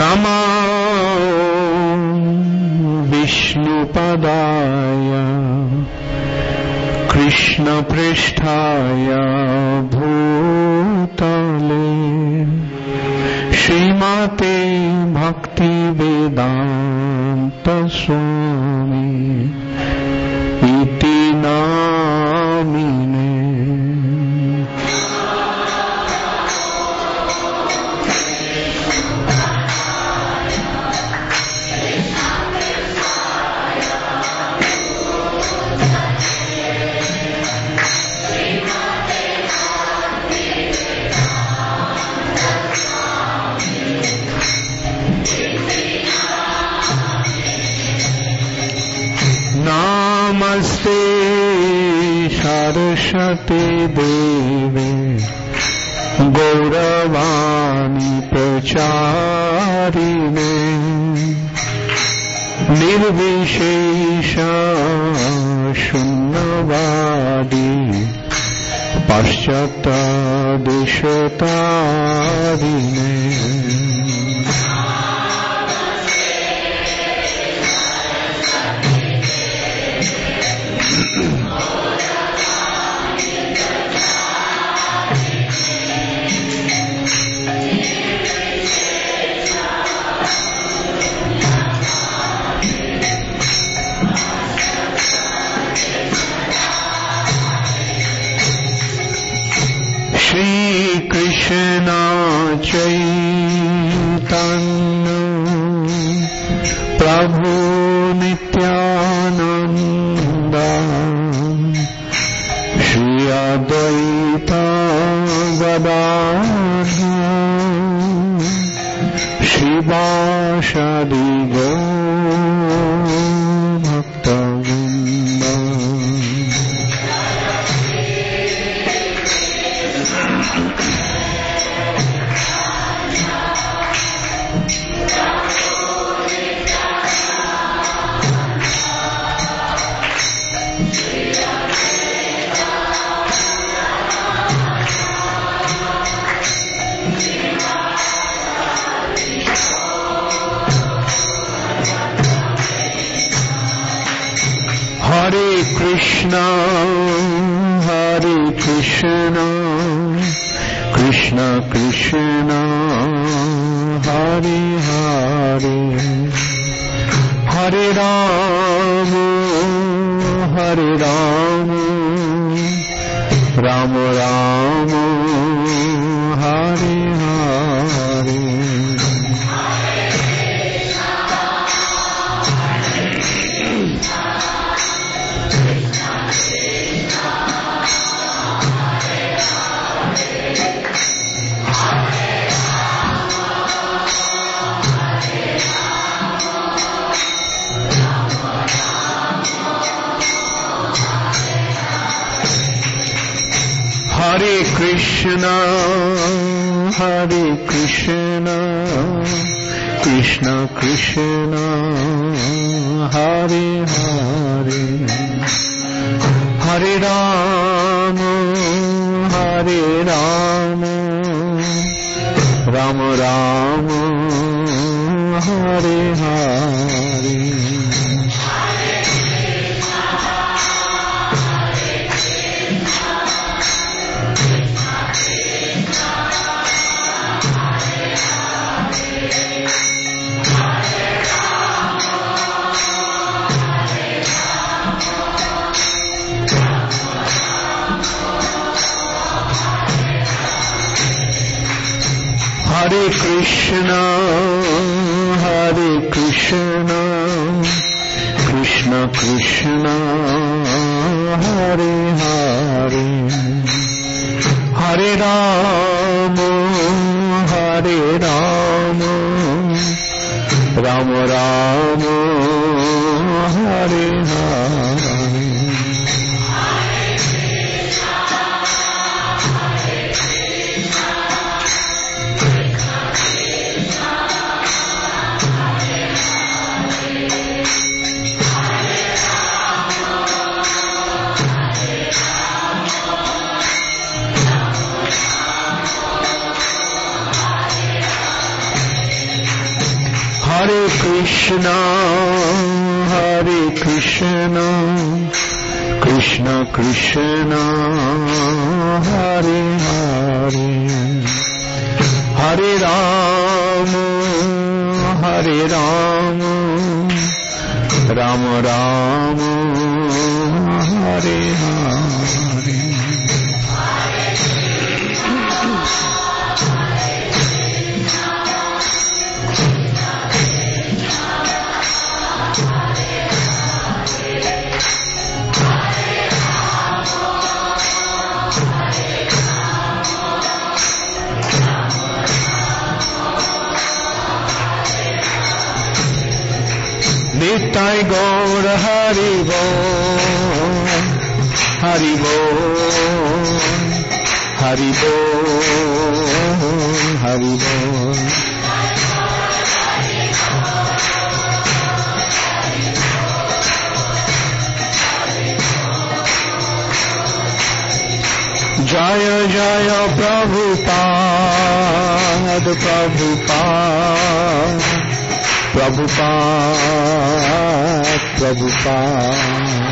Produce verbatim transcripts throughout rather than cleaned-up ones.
नमो विष्णुपदाय कृष्णपृष्ठाय भूतले श्रीमते भक्तिवेदान्त स्वामी इति नामिने। नमस्ते सरस्वती देवे गौरवाणी प्रचारिणे निर्विशेष शून्यवादी पाश्चात्य देशतारिणे। कृष्ण चैतन्य प्रभु Nityanand Shri Advaita Gadadhar श्रीवासदि गौरभक्तवृंद। Hare Krishna, Hare Krishna, Krishna Krishna, Hare Hare, Hare Rama, Hare Rama, Rama Rama, Hare Hare. Hare Krishna, Hare Krishna, Krishna Krishna, Hare Hare, Hare Rama, Hare Rama, Rama Rama, Hare Hare. Hare Krishna, Hare Krishna, Krishna Krishna, Hare Hare, Hare Rama, Hare Rama, Rama Rama, Hare Hare. Krishna, Hare Krishna, Krishna Krishna, Hare Hare, Hare Rama, Hare Rama, Rama Rama, Hare Hare. Nitai Gaur Hari Bol, Hari Bol, Hari Bol, Hari Bol. Jaya Jaya Prabhupada, Prabhupada, Prabhupada, Prabhupada.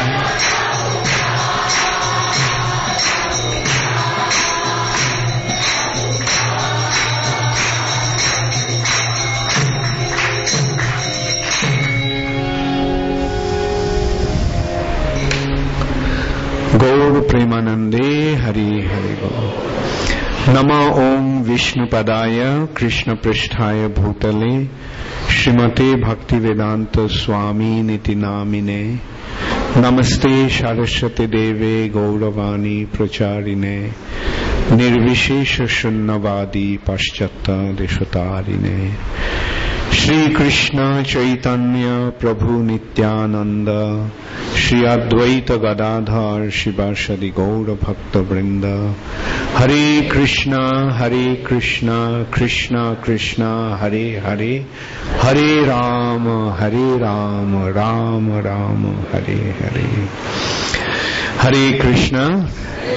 Gaur Premanande Hari Hari Gaur. Nama Om Vishnupadaya Krishna Pristhaya Bhutale Srimate Bhaktivedanta Swami Niti Namine Namaste Saraswati Deve Gauravani Pracharine Nirvishesha Shunnavadi Paschata Deshatarine Shri Krishna Chaitanya Prabhu Nityananda Shri Advaita Gadadhar Shivasadi Gaura Bhakta Vrinda Hare Krishna Hare Krishna Krishna Krishna Hare Hare Hare Rama Hare Rama Rama Rama Hare Hare. Hare Krishna.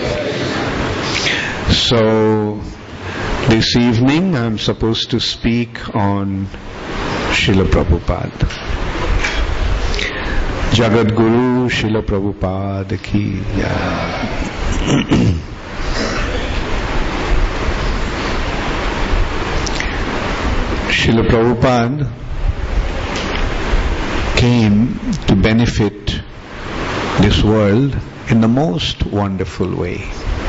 So this evening I am supposed to speak on Srila Prabhupada. Jagat Guru Srila Prabhupada ki jai. Srila Prabhupada came to benefit this world in the most wonderful way.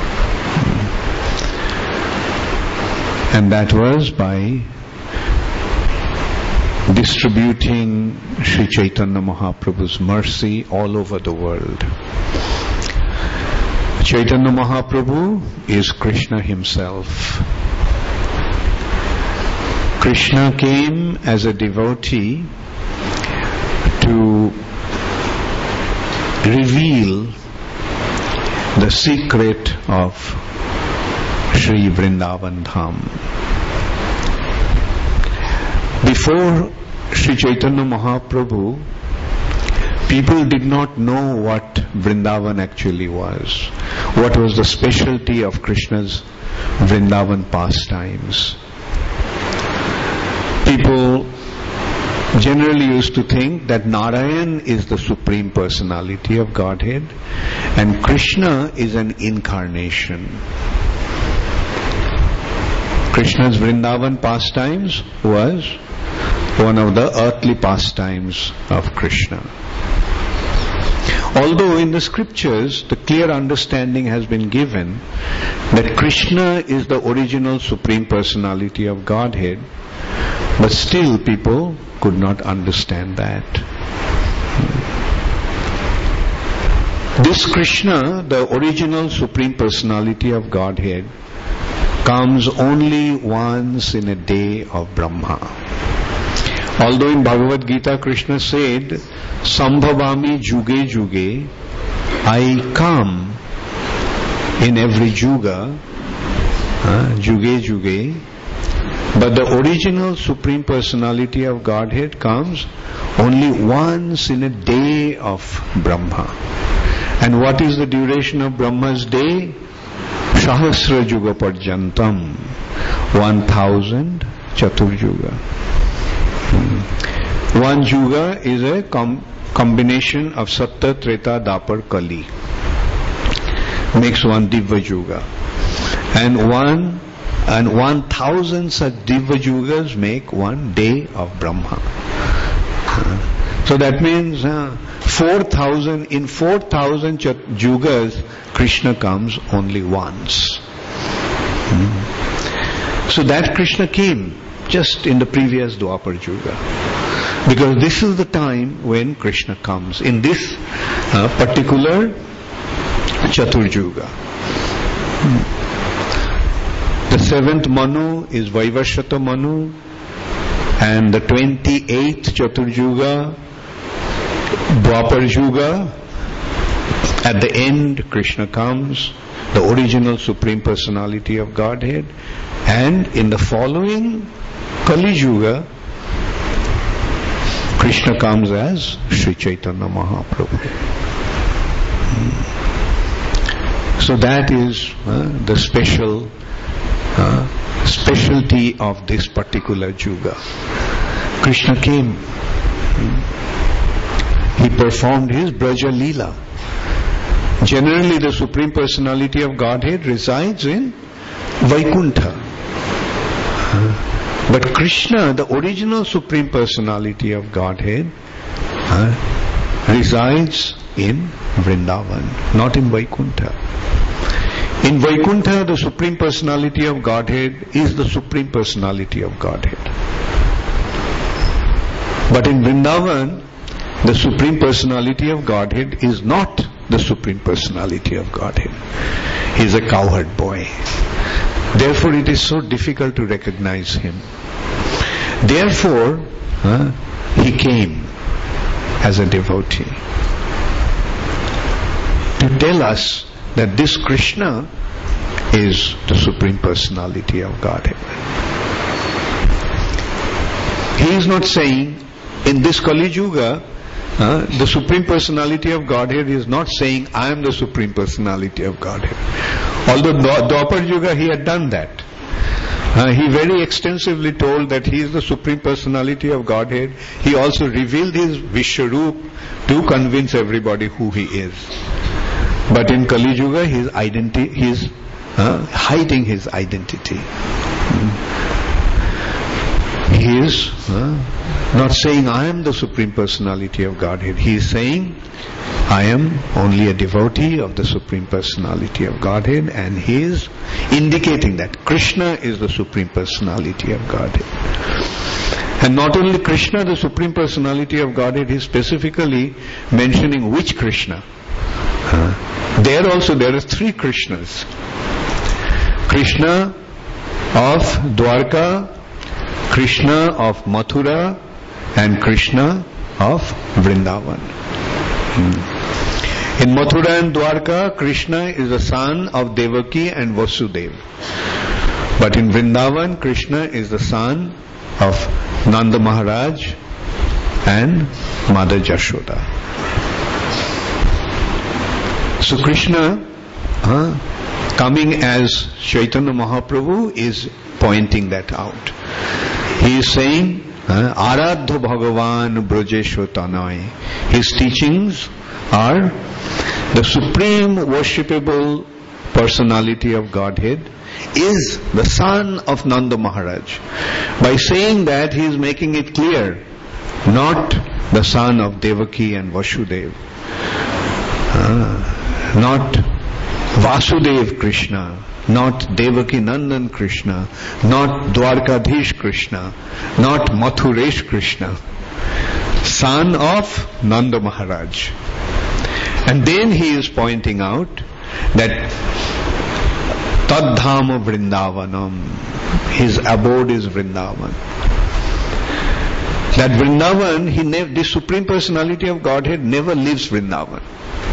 And that was by distributing Sri Chaitanya Mahaprabhu's mercy all over the world. Chaitanya Mahaprabhu is Krishna himself. Krishna came as a devotee to reveal the secret of Sri Vrindavan Dham. Before Sri Chaitanya Mahaprabhu, people did not know what Vrindavan actually was. What was the specialty of Krishna's Vrindavan pastimes. People generally used to think that Narayan is the Supreme Personality of Godhead and Krishna is an incarnation. Krishna's Vrindavan pastimes was one of the earthly pastimes of Krishna. Although in the scriptures the clear understanding has been given that Krishna is the original Supreme Personality of Godhead, but still people could not understand that. This Krishna, the original Supreme Personality of Godhead, comes only once in a day of Brahma. Although in Bhagavad Gita Krishna said, Sambhavami Juge Juge, I come in every Juga, uh, Juge Juge, but the original Supreme Personality of Godhead comes only once in a day of Brahma. And what is the duration of Brahma's day? Sahasra Juga Parjantam, one thousand Chaturjuga. One Yuga is a com- combination of Satya, Treta, Dapar, Kali. Makes one Divya Yuga. And one and one thousand such Divya Yugas make one day of Brahma. Uh, so that means uh, four thousand, in four thousand ch- Yugas, Krishna comes only once. Hmm. So that Krishna came just in the previous Dwapar Yuga. Because this is the time when Krishna comes, in this uh, particular Chatur Yuga. Hmm. The seventh Manu is Vaivashvata Manu, and the twenty-eighth Chatur Yuga, Dwapar Yuga. At the end, Krishna comes, the original Supreme Personality of Godhead, and in the following Kali Yuga, Krishna comes as Sri Chaitanya Mahaprabhu. Hmm. So that is uh, the special Uh, specialty of this particular Yuga. Krishna came. He performed his Braja Leela. Generally, the Supreme Personality of Godhead resides in Vaikuntha. Uh, but Krishna, the original Supreme Personality of Godhead, uh, resides in Vrindavan, not in Vaikuntha. In Vaikuntha, the Supreme Personality of Godhead is the Supreme Personality of Godhead. But in Vrindavan, the Supreme Personality of Godhead is not the Supreme Personality of Godhead. He is a cowherd boy. Therefore, it is so difficult to recognize him. Therefore, uh, he came as a devotee to tell us that this Krishna is the Supreme Personality of Godhead. He is not saying, in this Kali Yuga, uh, the Supreme Personality of Godhead is not saying, I am the Supreme Personality of Godhead. Although Dwapar Yuga he had done that. Uh, he very extensively told that he is the Supreme Personality of Godhead. He also revealed his Vishwarup to convince everybody who he is. But in Kali Yuga, his identity, he is uh, hiding his identity. He is uh, not saying, I am the Supreme Personality of Godhead. He is saying, I am only a devotee of the Supreme Personality of Godhead, and he is indicating that Krishna is the Supreme Personality of Godhead. And not only Krishna, the Supreme Personality of Godhead, he is specifically mentioning which Krishna. Uh, There also there are three Krishnas. Krishna of Dwarka, Krishna of Mathura, and Krishna of Vrindavan. Hmm. In Mathura and Dwarka, Krishna is the son of Devaki and Vasudeva. But in Vrindavan, Krishna is the son of Nanda Maharaj and Mother Jashoda. So Krishna, uh, coming as Chaitanya Mahaprabhu, is pointing that out. He is saying, Aradha Bhagavan Brajesho Tanai. His teachings are the supreme worshipable personality of Godhead is the son of Nanda Maharaj. By saying that, he is making it clear, not the son of Devaki and Vasudeva. Uh, not Vasudev Krishna, not Devaki Nandan Krishna, not Dwarkadhish Krishna, not Mathuresh Krishna, son of Nanda Maharaj. And then he is pointing out that Tadhama Vrindavanam, his abode is Vrindavan. That Vrindavan, he nev- the Supreme Personality of Godhead never leaves Vrindavan.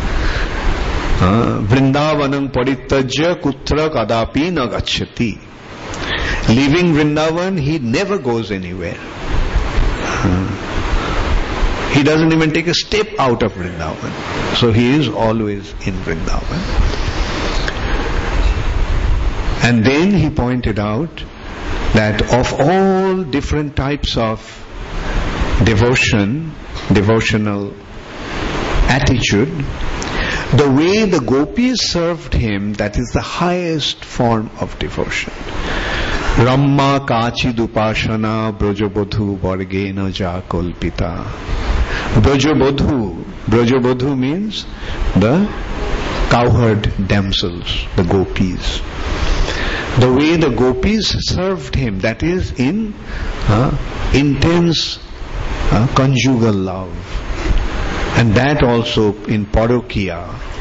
Uh, Vrindavanam paritajya kutra kadapi na gacchati. Leaving Vrindavan, he never goes anywhere. Uh, he doesn't even take a step out of Vrindavan. So he is always in Vrindavan. And then he pointed out that of all different types of devotion, devotional attitude, the way the gopis served him, that is the highest form of devotion. Ramma kachi dupashana brajabodhu vargena ja kolpita. Brajabodhu, Brajabodhu means the cowherd damsels, the gopis. The way the gopis served him, that is in uh, intense uh, conjugal love. And that also in Parokiya.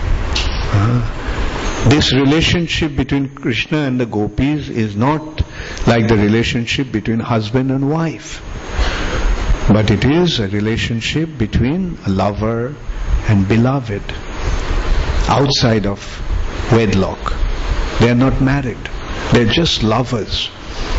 Uh, this relationship between Krishna and the gopis is not like the relationship between husband and wife, but it is a relationship between a lover and beloved, outside of wedlock. They are not married. They are just lovers.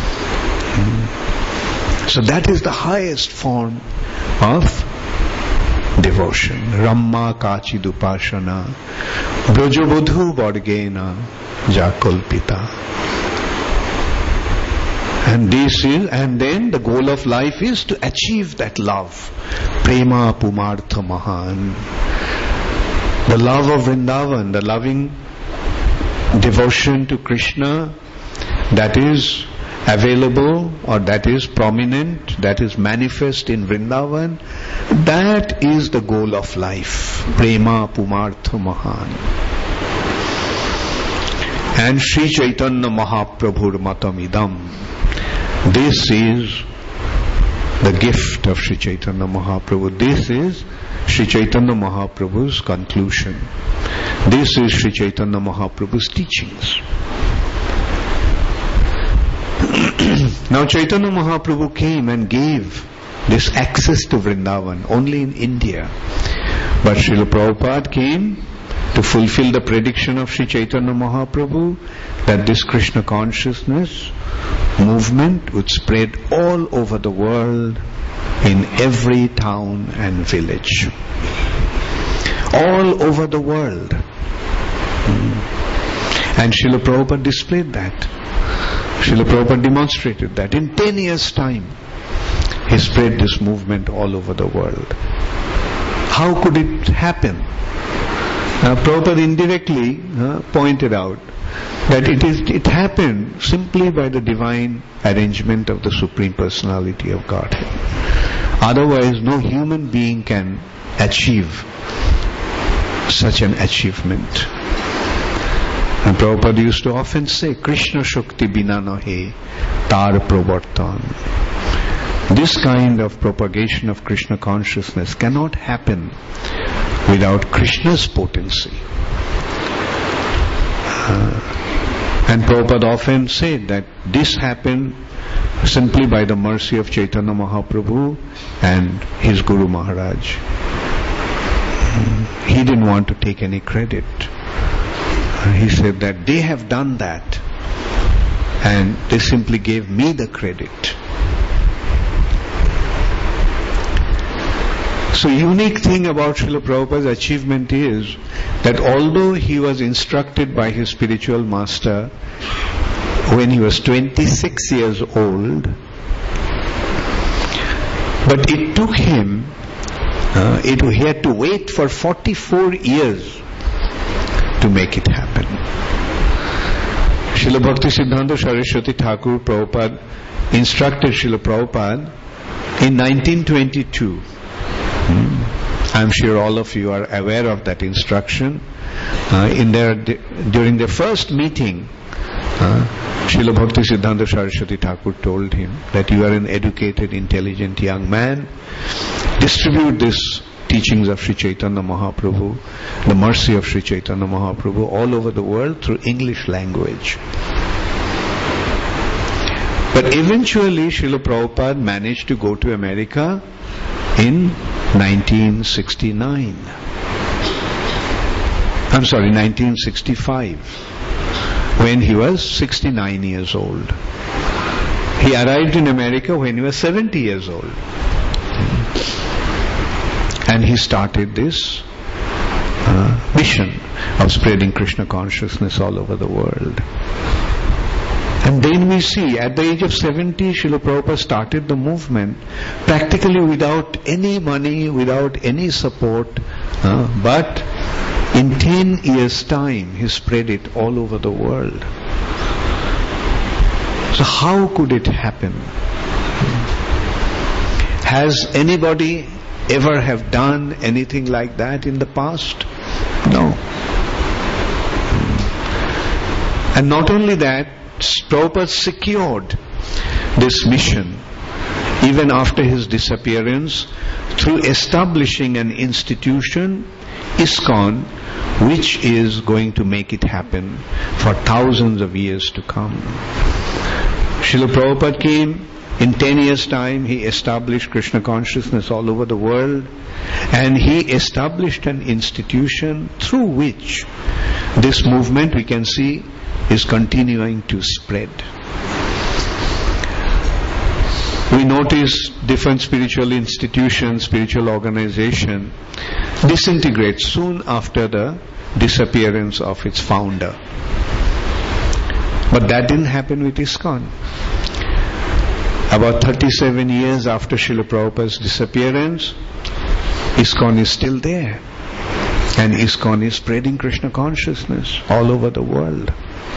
Hmm. So that is the highest form of devotion. Ramma kachi dupashana brajabodhu vargena jakolpita. And this is, and then the goal of life is to achieve that love. Prema pumartha mahan. The love of Vrindavan, the loving devotion to Krishna that is available or that is prominent, that is manifest in Vrindavan, that is the goal of life. Prema pumartha mahan. And Sri Chaitanya Mahaprabhur matamidam. This is the gift of Sri Chaitanya Mahaprabhu. This is Sri Chaitanya Mahaprabhu's conclusion. This is Sri Chaitanya Mahaprabhu's teachings. Now Chaitanya Mahaprabhu came and gave this access to Vrindavan only in India. But Srila Prabhupada came to fulfill the prediction of Sri Chaitanya Mahaprabhu that this Krishna consciousness movement would spread all over the world, in every town and village. All over the world. And Srila Prabhupada displayed that. Srila Prabhupada demonstrated that. In ten years' time, he spread this movement all over the world. How could it happen? Uh, Prabhupada indirectly uh, pointed out that it is it happened simply by the divine arrangement of the Supreme Personality of Godhead. Otherwise, no human being can achieve such an achievement. And Prabhupada used to often say, Krishna Shakti bina nahe tar pravartan. This kind of propagation of Krishna consciousness cannot happen without Krishna's potency. Uh, and Prabhupada often said that this happened simply by the mercy of Chaitanya Mahaprabhu and his Guru Maharaj. He didn't want to take any credit. He said that they have done that and they simply gave me the credit. So unique thing about Srila Prabhupada's achievement is that although he was instructed by his spiritual master when he was twenty-six years old, but it took him, uh, it, he had to wait for forty-four years to make it happen. Srila Bhakti Siddhanta Saraswati Thakur Prabhupada instructed Srila Prabhupada in nineteen twenty-two. Hmm. I'm sure all of you are aware of that instruction. Uh, in their during their first meeting, uh, Srila Bhakti Siddhanta Saraswati Thakur told him that you are an educated, intelligent young man. Distribute this teachings of Sri Chaitanya Mahaprabhu, the mercy of Sri Chaitanya Mahaprabhu all over the world through English language. But eventually Srila Prabhupada managed to go to America in nineteen sixty-nine. I'm sorry, nineteen sixty-five, when he was sixty-nine years old. He arrived in America when he was seventy years old. And he started this uh, mission of spreading Krishna consciousness all over the world. And then we see, at the age of seventy, Srila Prabhupada started the movement practically without any money, without any support, uh, but in ten years' time, he spread it all over the world. So how could it happen? Has anybody ever have done anything like that in the past? No. And not only that, Prabhupada secured this mission even after his disappearance through establishing an institution, ISKCON, which is going to make it happen for thousands of years to come. Srila Prabhupada came, in ten years' time he established Krishna consciousness all over the world, and he established an institution through which this movement, we can see, is continuing to spread. We notice different spiritual institutions, spiritual organization disintegrate soon after the disappearance of its founder. But that didn't happen with ISKCON. About thirty-seven years after Srila Prabhupada's disappearance, ISKCON is still there. And ISKCON is spreading Krishna consciousness all over the world.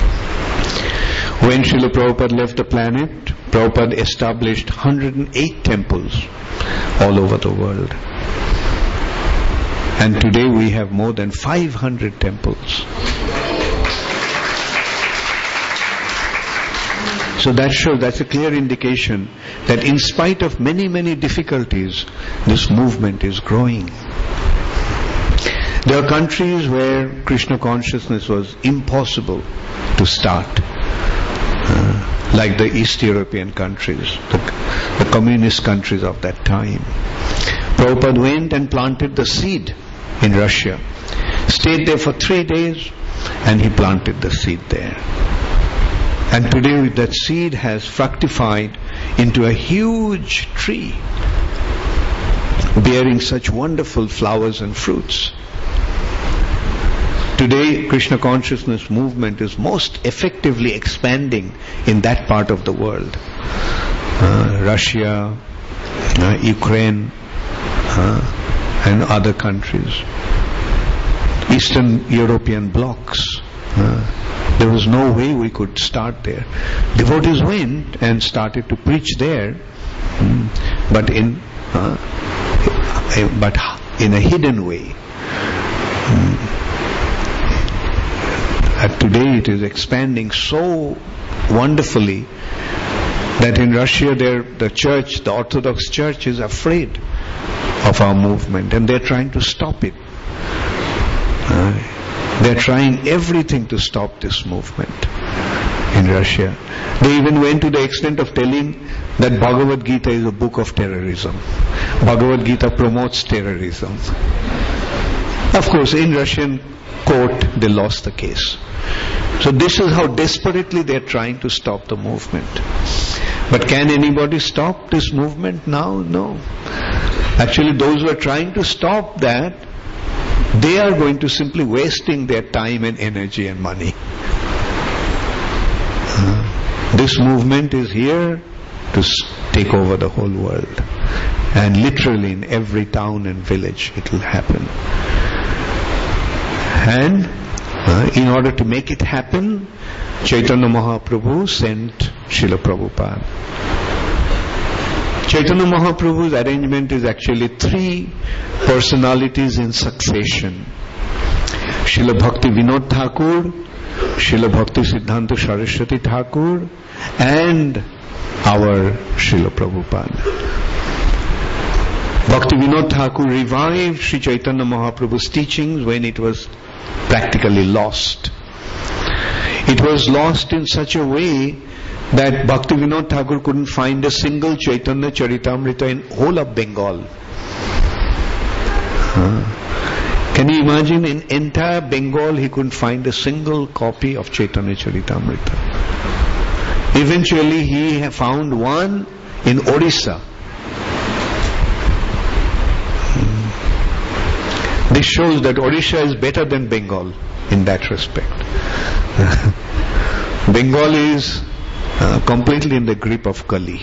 When Srila Prabhupada left the planet, Prabhupada established one hundred eight temples all over the world. And today we have more than five hundred temples. So that shows, that's a clear indication that in spite of many, many difficulties, this movement is growing. There are countries where Krishna consciousness was impossible to start. Uh, like the East European countries, the, the communist countries of that time. Prabhupada went and planted the seed in Russia. Stayed there for three days and he planted the seed there. And today that seed has fructified into a huge tree, bearing such wonderful flowers and fruits. Today, Krishna consciousness movement is most effectively expanding in that part of the world. Uh, Russia, uh, Ukraine, uh, and other countries. Eastern European blocs. Uh, there was no way we could start there. Devotees went and started to preach there, um, but in uh, but in a hidden way. Um, And today it is expanding so wonderfully that in Russia there, the church, the Orthodox Church is afraid of our movement and they're trying to stop it. Uh, they're trying everything to stop this movement in Russia. They even went to the extent of telling that Bhagavad Gita is a book of terrorism. Bhagavad Gita promotes terrorism. Of course, in Russian court, they lost the case. So this is how desperately they are trying to stop the movement. But can anybody stop this movement now? No. Actually, those who are trying to stop that, they are going to simply wasting their time and energy and money. Uh, this movement is here to take over the whole world. And literally in every town and village it will happen. And uh, in order to make it happen, Chaitanya Mahaprabhu sent Srila Prabhupada. Chaitanya Mahaprabhu's arrangement is actually three personalities in succession. Srila Bhakti Vinod Thakur, Srila Bhakti Siddhanta Saraswati Thakur, and our Srila Prabhupada. Bhakti Vinod Thakur revived Sri Chaitanya Mahaprabhu's teachings when it was practically lost. It was lost in such a way that Bhakti Vinod Thakur couldn't find a single Chaitanya Charitamrita in whole of Bengal. Huh. Can you imagine, in entire Bengal he couldn't find a single copy of Chaitanya Charitamrita. Eventually he found one in Odisha. This shows that Odisha is better than Bengal in that respect. Bengal is uh, completely in the grip of Kali.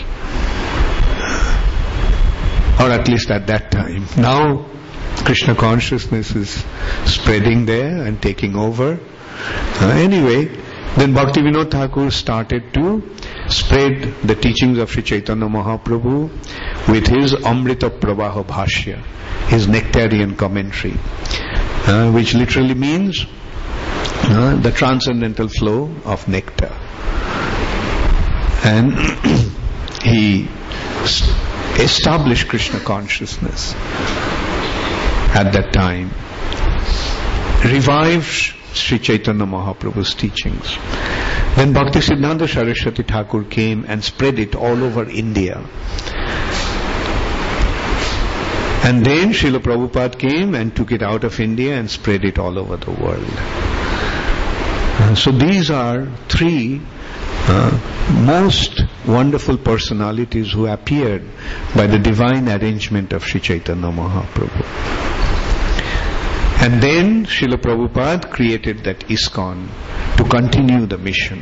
Or at least at that time. Now, Krishna consciousness is spreading there and taking over. Uh, anyway, then Bhaktivinoda Thakur started to spread the teachings of Sri Chaitanya Mahaprabhu with his Amrita Pravaha Bhashya, his nectarian commentary, uh, which literally means uh, the transcendental flow of nectar. And he established Krishna consciousness at that time, revived Sri Chaitanya Mahaprabhu's teachings. Then Bhakti Siddhanta Saraswati Thakur came and spread it all over India. And then Srila Prabhupada came and took it out of India and spread it all over the world. Uh, so these are three uh, most wonderful personalities who appeared by the divine arrangement of Sri Chaitanya Mahaprabhu. And then Srila Prabhupada created that ISKCON to continue the mission.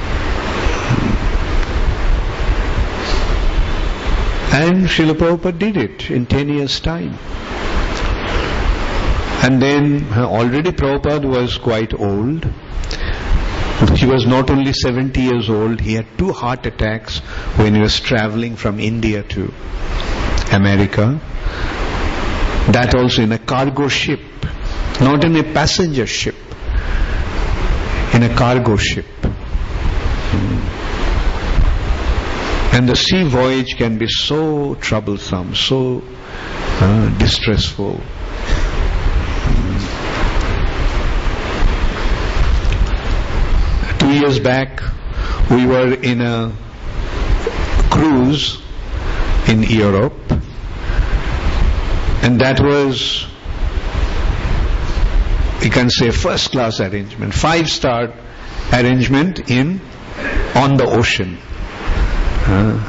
And Srila Prabhupada did it in ten years' time. And then already Prabhupada was quite old. He was not only seventy years old, he had two heart attacks when he was traveling from India to America. That also in a cargo ship, not in a passenger ship, in a cargo ship. And the sea voyage can be so troublesome, so uh, distressful. Two years back, we were in a cruise in Europe, and that was, you can say, first class arrangement, five star arrangement in on the ocean. Uh,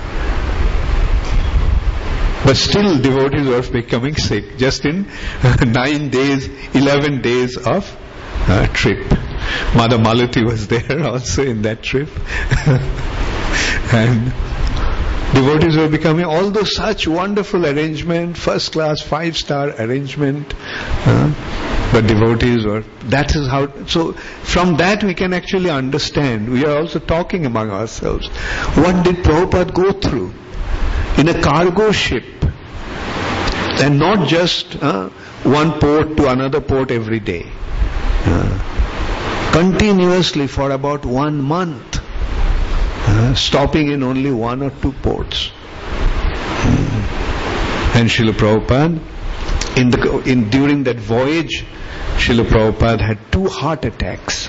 but still devotees were becoming sick just in nine days, eleven days of uh, trip. Mother Malati was there also in that trip. And devotees were becoming, although such wonderful arrangement, first class, five star arrangement, uh, but devotees were, that is how, so from that we can actually understand, we are also talking among ourselves, what did Prabhupada go through in a cargo ship, and not just uh, one port to another port every day, uh, continuously for about one month, uh, stopping in only one or two ports. Hmm. And Srila Prabhupada, in the, in, during that voyage, Srila Prabhupada had two heart attacks.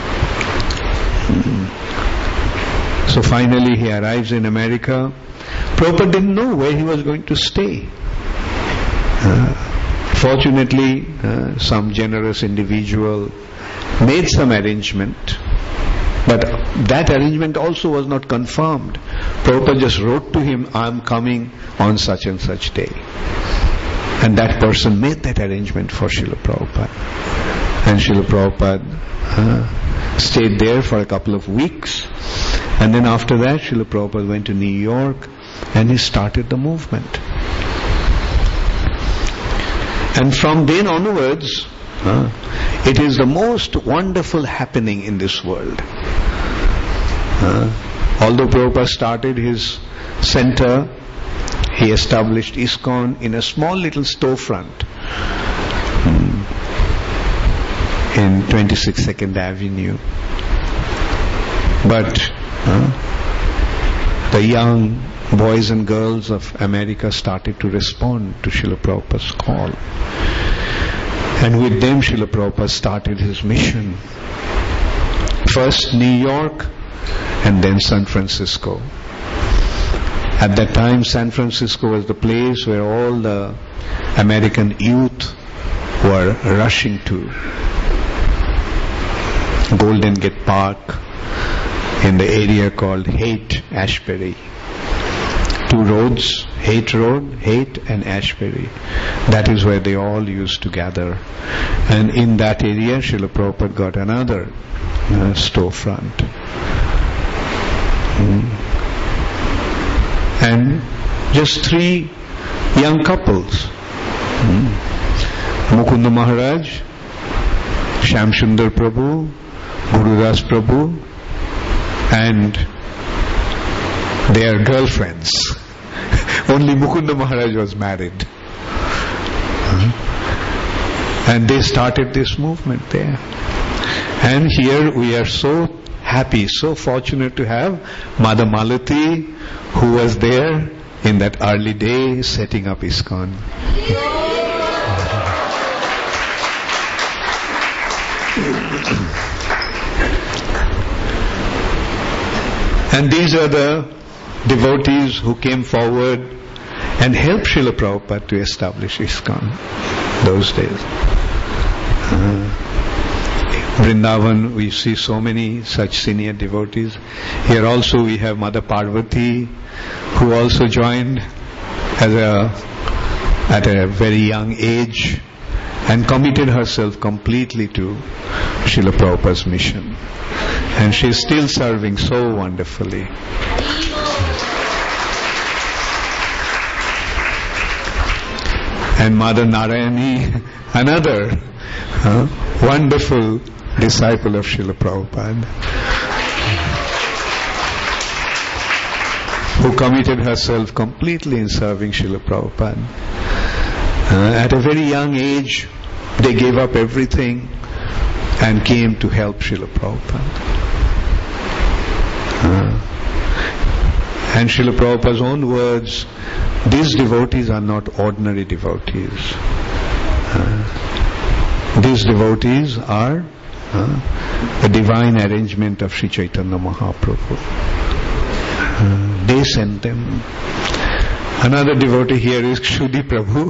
Hmm. So finally he arrives in America. Prabhupada didn't know where he was going to stay. Uh, fortunately, uh, some generous individual made some arrangement, but that arrangement also was not confirmed. Prabhupada just wrote to him, I am coming on such and such day. And that person made that arrangement for Srila Prabhupada. And Srila Prabhupada uh, stayed there for a couple of weeks. And then after that, Srila Prabhupada went to New York and he started the movement. And from then onwards, uh, it is the most wonderful happening in this world. Uh, although Prabhupada started his center, he established ISKCON in a small little storefront um, in twenty-six second Avenue. But uh, the young boys and girls of America started to respond to Srila Prabhupada's call. And with them Srila Prabhupada started his mission. First New York and then San Francisco. At that time San Francisco was the place where all the American youth were rushing to. Golden Gate Park in the area called Haight-Ashbury. Two roads, Haight Road, Haight and Ashbury. That is where they all used to gather. And in that area, Srila Prabhupada got another uh, storefront. Mm. And just three young couples. Mm. Mukunda Maharaj, Shyam Sundar Prabhu, Gurudas Prabhu, and their girlfriends. Only Mukunda Maharaj was married. Uh-huh. And they started this movement there. And here we are so happy, so fortunate to have Mother Malati, who was there in that early day setting up ISKCON. And these are the devotees who came forward and helped Srila Prabhupada to establish ISKCON those days. Uh, Vrindavan, we see so many such senior devotees. Here also we have Mother Parvati, who also joined as a, at a very young age and committed herself completely to Srila Prabhupada's mission. And she is still serving so wonderfully. And Mother Narayani, another uh, wonderful disciple of Srila Prabhupada, who committed herself completely in serving Srila Prabhupada. Uh, at a very young age, they gave up everything and came to help Srila Prabhupada. Uh, and Srila Prabhupada's own words, these devotees are not ordinary devotees. Uh, these devotees are uh, the divine arrangement of Sri Chaitanya Mahaprabhu. Uh, they sent them. Another devotee here is Kshudi Prabhu.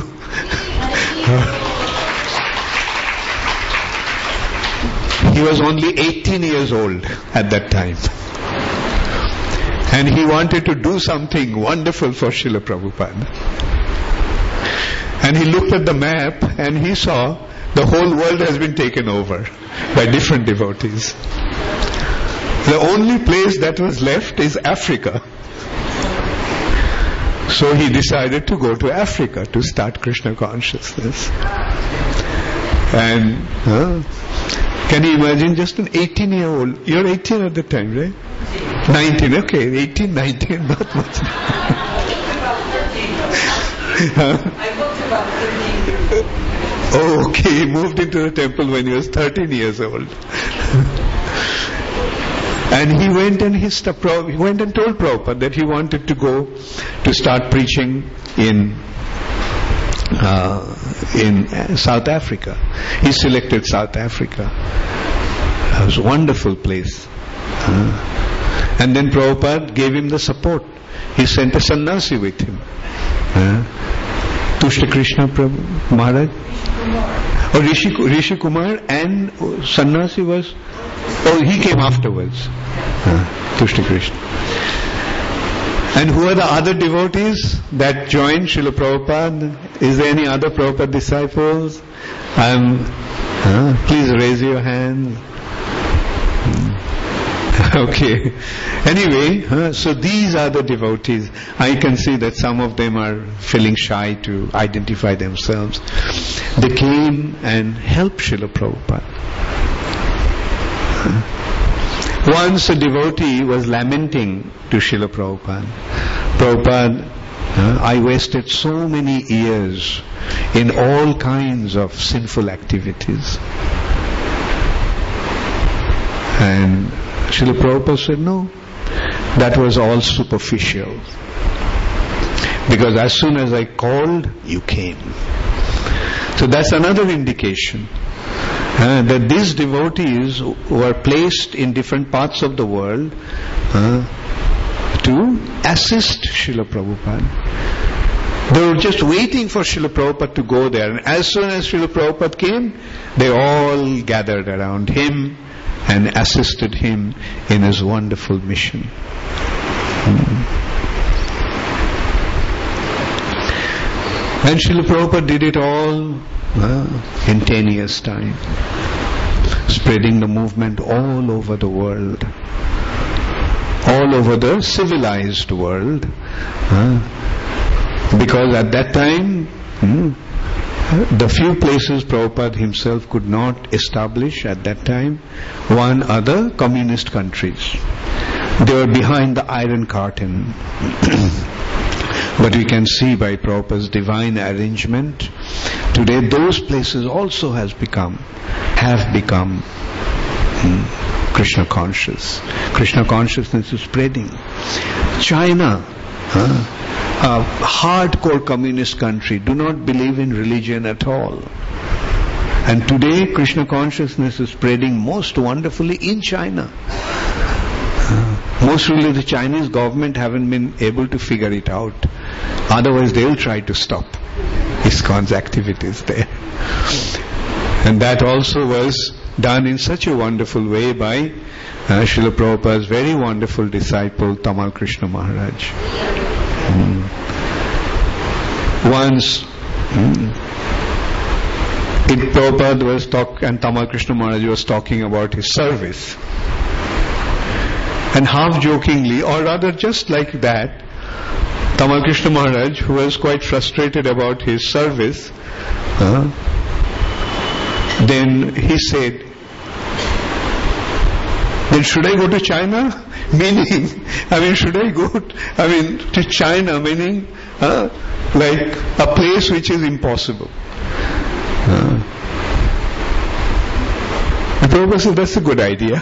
He was only eighteen years old at that time. And he wanted to do something wonderful for Srila Prabhupada. And he looked at the map and he saw the whole world has been taken over by different devotees. The only place that was left is Africa. So he decided to go to Africa to start Krishna consciousness. And uh, can you imagine just an eighteen year old, you're eighteen at the time, right? nineteen, okay, eighteen, nineteen, not much. Oh, okay, he moved into the temple when he was thirteen years old. And he went and he, st- he went and told Prabhupada that he wanted to go to start preaching in uh, in South Africa. He selected South Africa. It was a wonderful place. Uh, and then Prabhupada gave him the support. He sent a sannyasi with him. Uh, Tushta Krishna Prabhu, Maharaj. Or Rishi, Rishi Kumar and sannyasi was, oh, he came afterwards. Uh, Tushta Krishna. And who are the other devotees that joined Srila Prabhupada? Is there any other Prabhupada disciples? Um, uh, please raise your hand. Okay. Anyway, uh, so these are the devotees. I can see that some of them are feeling shy to identify themselves. They came and helped Srila Prabhupada. Uh, once a devotee was lamenting to Srila Prabhupada, Prabhupada, uh, I wasted so many years in all kinds of sinful activities. And Srila Prabhupada said, no, that was all superficial. Because as soon as I called, you came. So that's another indication uh, that these devotees were placed in different parts of the world uh, to assist Srila Prabhupada. They were just waiting for Srila Prabhupada to go there. And as soon as Srila Prabhupada came, they all gathered around him and assisted him in his wonderful mission. Hmm. And Srila Prabhupada did it all uh, in ten years' time, spreading the movement all over the world. all over the civilized world. Uh, because at that time, hmm, the few places Prabhupada himself could not establish at that time, one other communist countries. They were behind the Iron Curtain. But we can see by Prabhupada's divine arrangement, today those places also has become, have become hmm, Krishna conscious. Krishna consciousness is spreading. China, huh, a hardcore communist country, do not believe in religion at all. And today Krishna consciousness is spreading most wonderfully in China. Uh, most really the Chinese government haven't been able to figure it out. Otherwise they'll try to stop ISKCON's activities there. And that also was done in such a wonderful way by uh, Srila Prabhupada's very wonderful disciple Tamal Krishna Maharaj. Mm. Once mm, it Prabhupada was talk and Tamal Krishna Maharaj was talking about his service. And half jokingly, or rather just like that, Tamal Krishna Maharaj, who was quite frustrated about his service, uh, then he said, then should I go to China? Meaning, I mean, should I go, to, I mean, to China, meaning, uh, like a place which is impossible. Uh, the Prabhupada said, that's a good idea.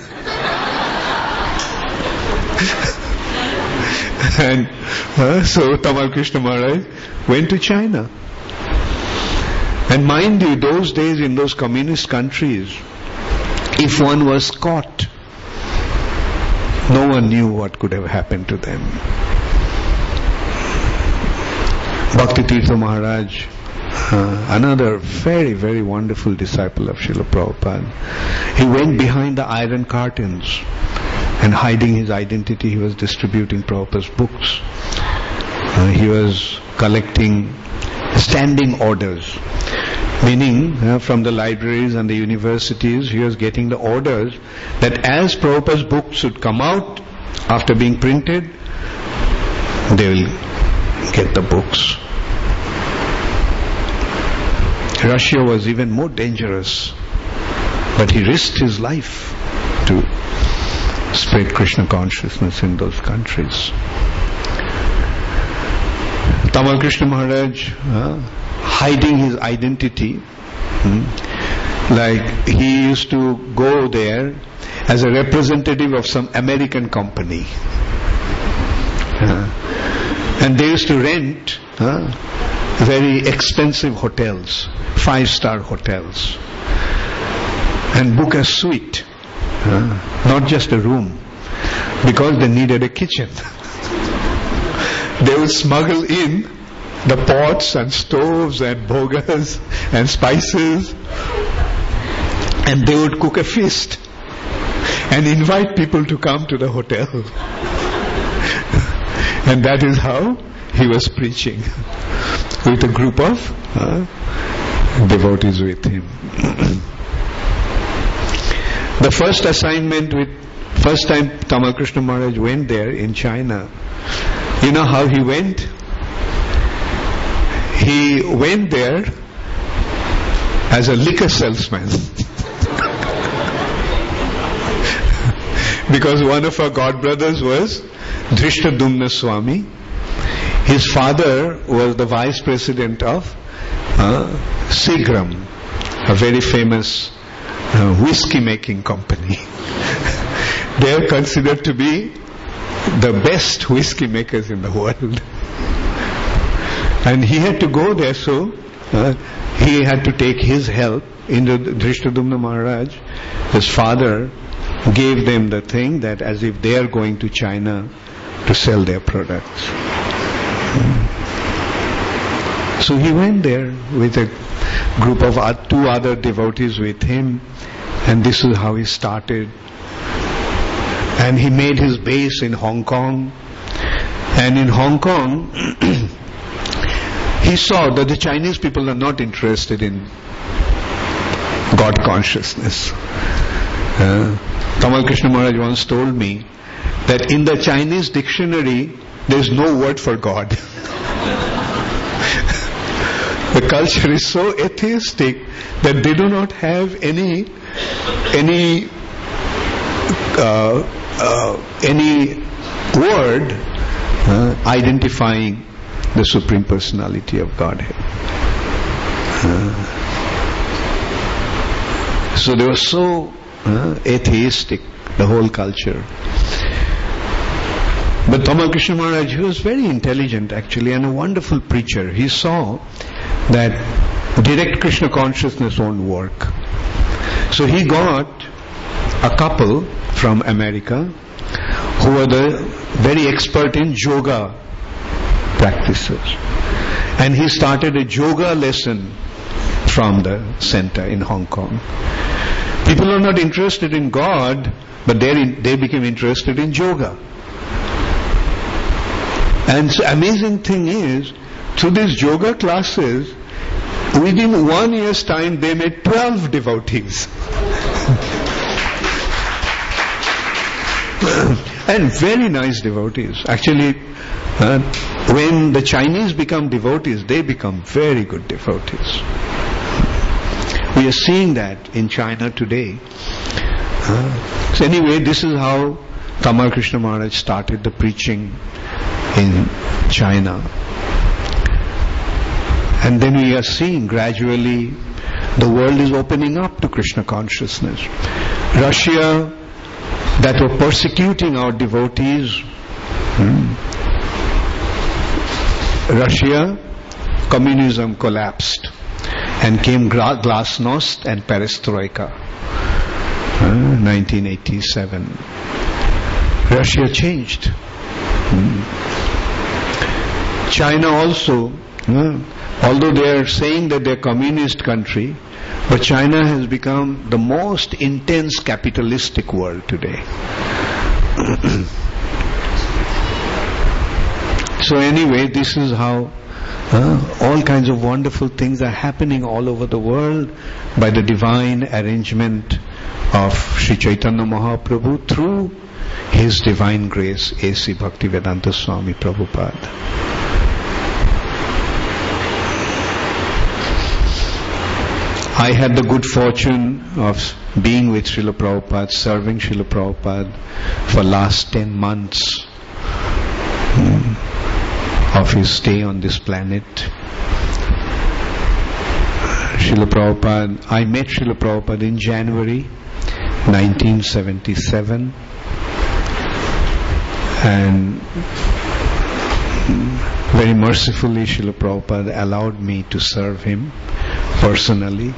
And uh, so Tamal Krishna Maharaj went to China. And mind you, those days in those communist countries, if one was caught, no one knew what could have happened to them. Bhakti Tirtha Maharaj, uh, another very, very wonderful disciple of Srila Prabhupada, he went behind the Iron Curtains and hiding his identity, he was distributing Prabhupada's books. Uh, he was collecting standing orders, meaning uh, from the libraries and the universities, he was getting the orders that as Prabhupada's books should come out after being printed, they will get the books. Russia was even more dangerous, but he risked his life to spread Krishna consciousness in those countries. Tamal Krishna Maharaj, uh, hiding his identity, hmm, like he used to go there as a representative of some American company. Uh, and they used to rent uh, very expensive hotels, five-star hotels, and book a suite. Uh, not just a room, because they needed a kitchen. They would smuggle in the pots and stoves and bhogas and spices, and they would cook a feast and invite people to come to the hotel. And that is how he was preaching, with a group of uh, devotees with him. The first assignment with, first time Tamal Krishna Maharaj went there in China, you know how he went? He went there as a liquor salesman. Because one of our godbrothers was Drishtadumna Swami. His father was the vice president of uh, Seagram, a very famous Uh, whiskey making company. They are considered to be the best whiskey makers in the world. And he had to go there, so uh, he had to take his help. In the Drishtadumna Maharaj, his father gave them the thing that as if they are going to China to sell their products. So he went there with a group of two other devotees with him, and this is how he started. And he made his base in Hong Kong, and in Hong Kong he saw that the Chinese people are not interested in God consciousness. uh, Tamal Krishna Maharaj once told me that in the Chinese dictionary there is no word for God. The culture is so atheistic that they do not have any any uh, uh, any word uh, identifying the Supreme Personality of Godhead. Uh, so they were so uh, atheistic, the whole culture. But Tamal Krishna Maharaj, he was very intelligent actually and a wonderful preacher. He saw that direct Krishna consciousness won't work. So he got a couple from America who were the very expert in yoga practices. And he started a yoga lesson from the center in Hong Kong. People are not interested in God, but they they became interested in yoga. And the amazing thing is, through these yoga classes, within one year's time, they made twelve devotees. And very nice devotees. Actually, uh, when the Chinese become devotees, they become very good devotees. We are seeing that in China today. Uh, so anyway, this is how Tamal Krishna Maharaj started the preaching in China. And then we are seeing gradually the world is opening up to Krishna consciousness. Russia, that were persecuting our devotees, hmm, Russia, communism collapsed and came glasnost and perestroika, uh, nineteen eighty-seven. Russia changed. Hmm. China also, uh, although they are saying that they are communist country, but China has become the most intense capitalistic world today. So anyway, this is how uh, all kinds of wonderful things are happening all over the world by the divine arrangement of Sri Chaitanya Mahaprabhu through His divine grace, A C Bhaktivedanta Swami Prabhupada. I had the good fortune of being with Srila Prabhupada, serving Srila Prabhupada for last ten months hmm, of his stay on this planet. Srila Prabhupada, I met Srila Prabhupada in January nineteen seventy-seven, and very mercifully Srila Prabhupada allowed me to serve him personally.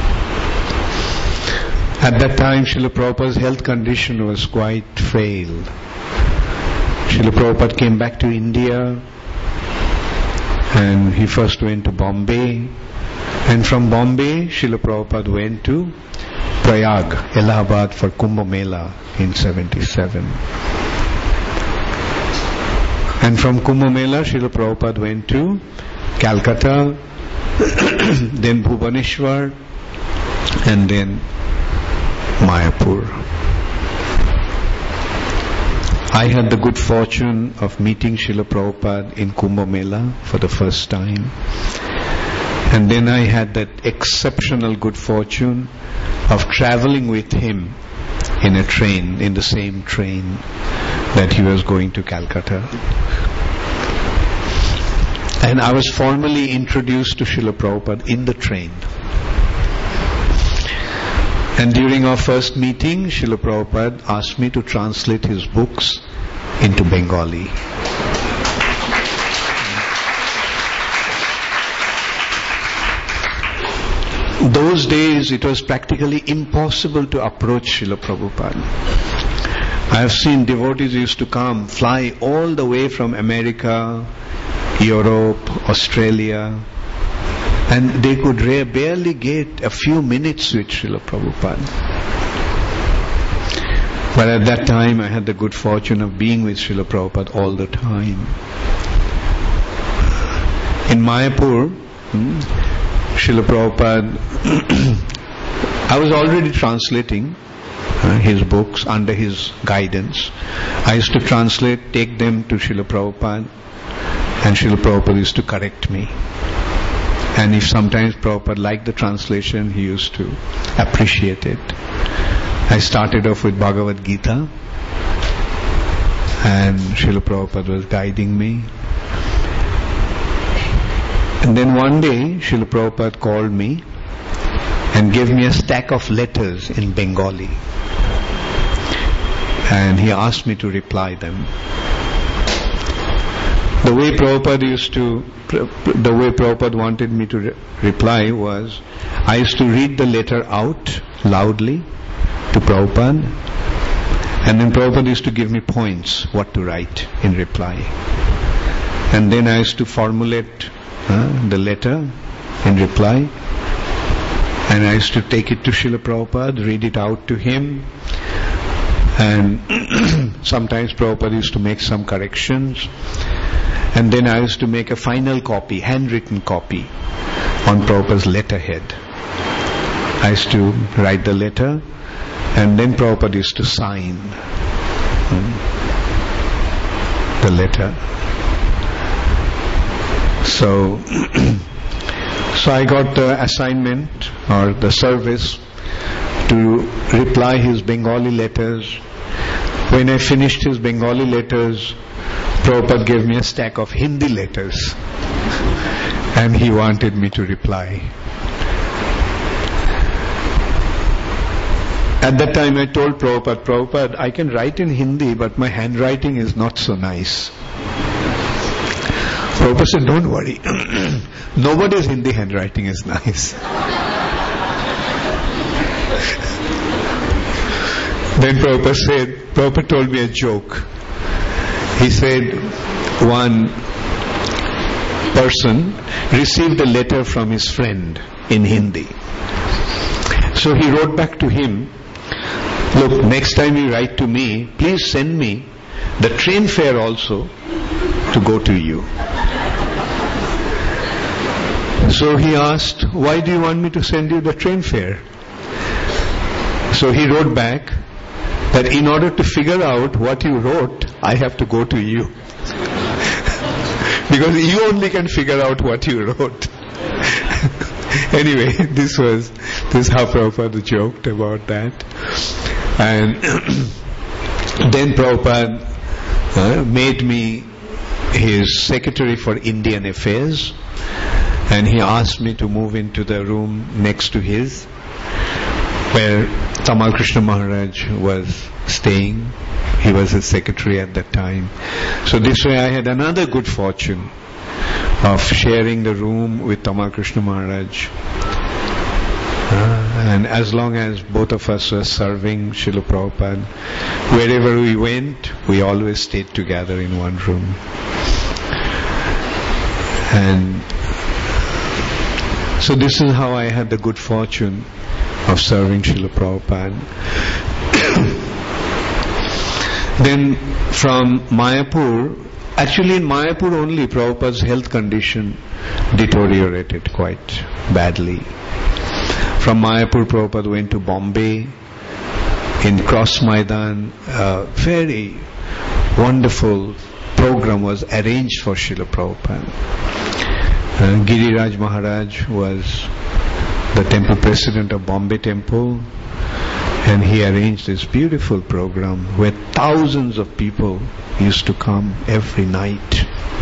At that time, Srila Prabhupada's health condition was quite frail. Srila Prabhupada came back to India, and he first went to Bombay, and from Bombay, Srila Prabhupada went to Prayag, Allahabad for Kumbh Mela in seventy-seven. And from Kumbh Mela, Srila Prabhupada went to Calcutta, then Bhubaneswar, and then Mayapur. I had the good fortune of meeting Srila Prabhupada in Kumbh Mela for the first time. And then I had that exceptional good fortune of traveling with him in a train, in the same train that he was going to Calcutta. And I was formally introduced to Srila Prabhupada in the train. And during our first meeting, Srila Prabhupada asked me to translate his books into Bengali. Those days it was practically impossible to approach Srila Prabhupada. I have seen devotees used to come, fly all the way from America, Europe, Australia, and they could ra- barely get a few minutes with Srila Prabhupada. But at that time I had the good fortune of being with Srila Prabhupada all the time. In Mayapur, hmm, Srila Prabhupada, I was already translating uh, his books under his guidance. I used to translate, take them to Srila Prabhupada, and Srila Prabhupada used to correct me. And if sometimes Prabhupada liked the translation, he used to appreciate it. I started off with Bhagavad Gita, and Srila Prabhupada was guiding me. And then one day, Srila Prabhupada called me and gave me a stack of letters in Bengali. And he asked me to reply them. The way Prabhupada used to, the way Prabhupada wanted me to re- reply was, I used to read the letter out loudly to Prabhupada, and then Prabhupada used to give me points what to write in reply. And then I used to formulate uh, the letter in reply, and I used to take it to Srila Prabhupada, read it out to him, and sometimes Prabhupada used to make some corrections, and then I used to make a final copy, handwritten copy, on Prabhupada's letterhead. I used to write the letter, and then Prabhupada used to sign um, the letter. So, so I got the assignment or the service to reply his Bengali letters. When I finished his Bengali letters, Prabhupada gave me a stack of Hindi letters, and he wanted me to reply. At that time I told Prabhupada, Prabhupada, I can write in Hindi, but my handwriting is not so nice. Prabhupada said, don't worry. Nobody's Hindi handwriting is nice. Then Prabhupada said, Prabhupada told me a joke. He said, one person received a letter from his friend in Hindi. So he wrote back to him, look, next time you write to me, please send me the train fare also to go to you. So he asked, why do you want me to send you the train fare? So he wrote back that in order to figure out what you wrote, I have to go to you. Because you only can figure out what you wrote. Anyway, this was, this is how Prabhupada joked about that. And then Prabhupada uh, made me his secretary for Indian affairs, and he asked me to move into the room next to his, where Tamal Krishna Maharaj was staying. He was his secretary at that time. So this way I had another good fortune of sharing the room with Tamal Krishna Maharaj. Uh, and as long as both of us were serving Srila Prabhupada, wherever we went, we always stayed together in one room. And so this is how I had the good fortune of serving Srila Prabhupada. Then from Mayapur, actually in Mayapur only, Prabhupada's health condition deteriorated quite badly. From Mayapur, Prabhupada went to Bombay. In Cross Maidan, a very wonderful program was arranged for Srila Prabhupada. Uh, Giriraj Maharaj was the temple president of Bombay Temple, and he arranged this beautiful program where thousands of people used to come every night.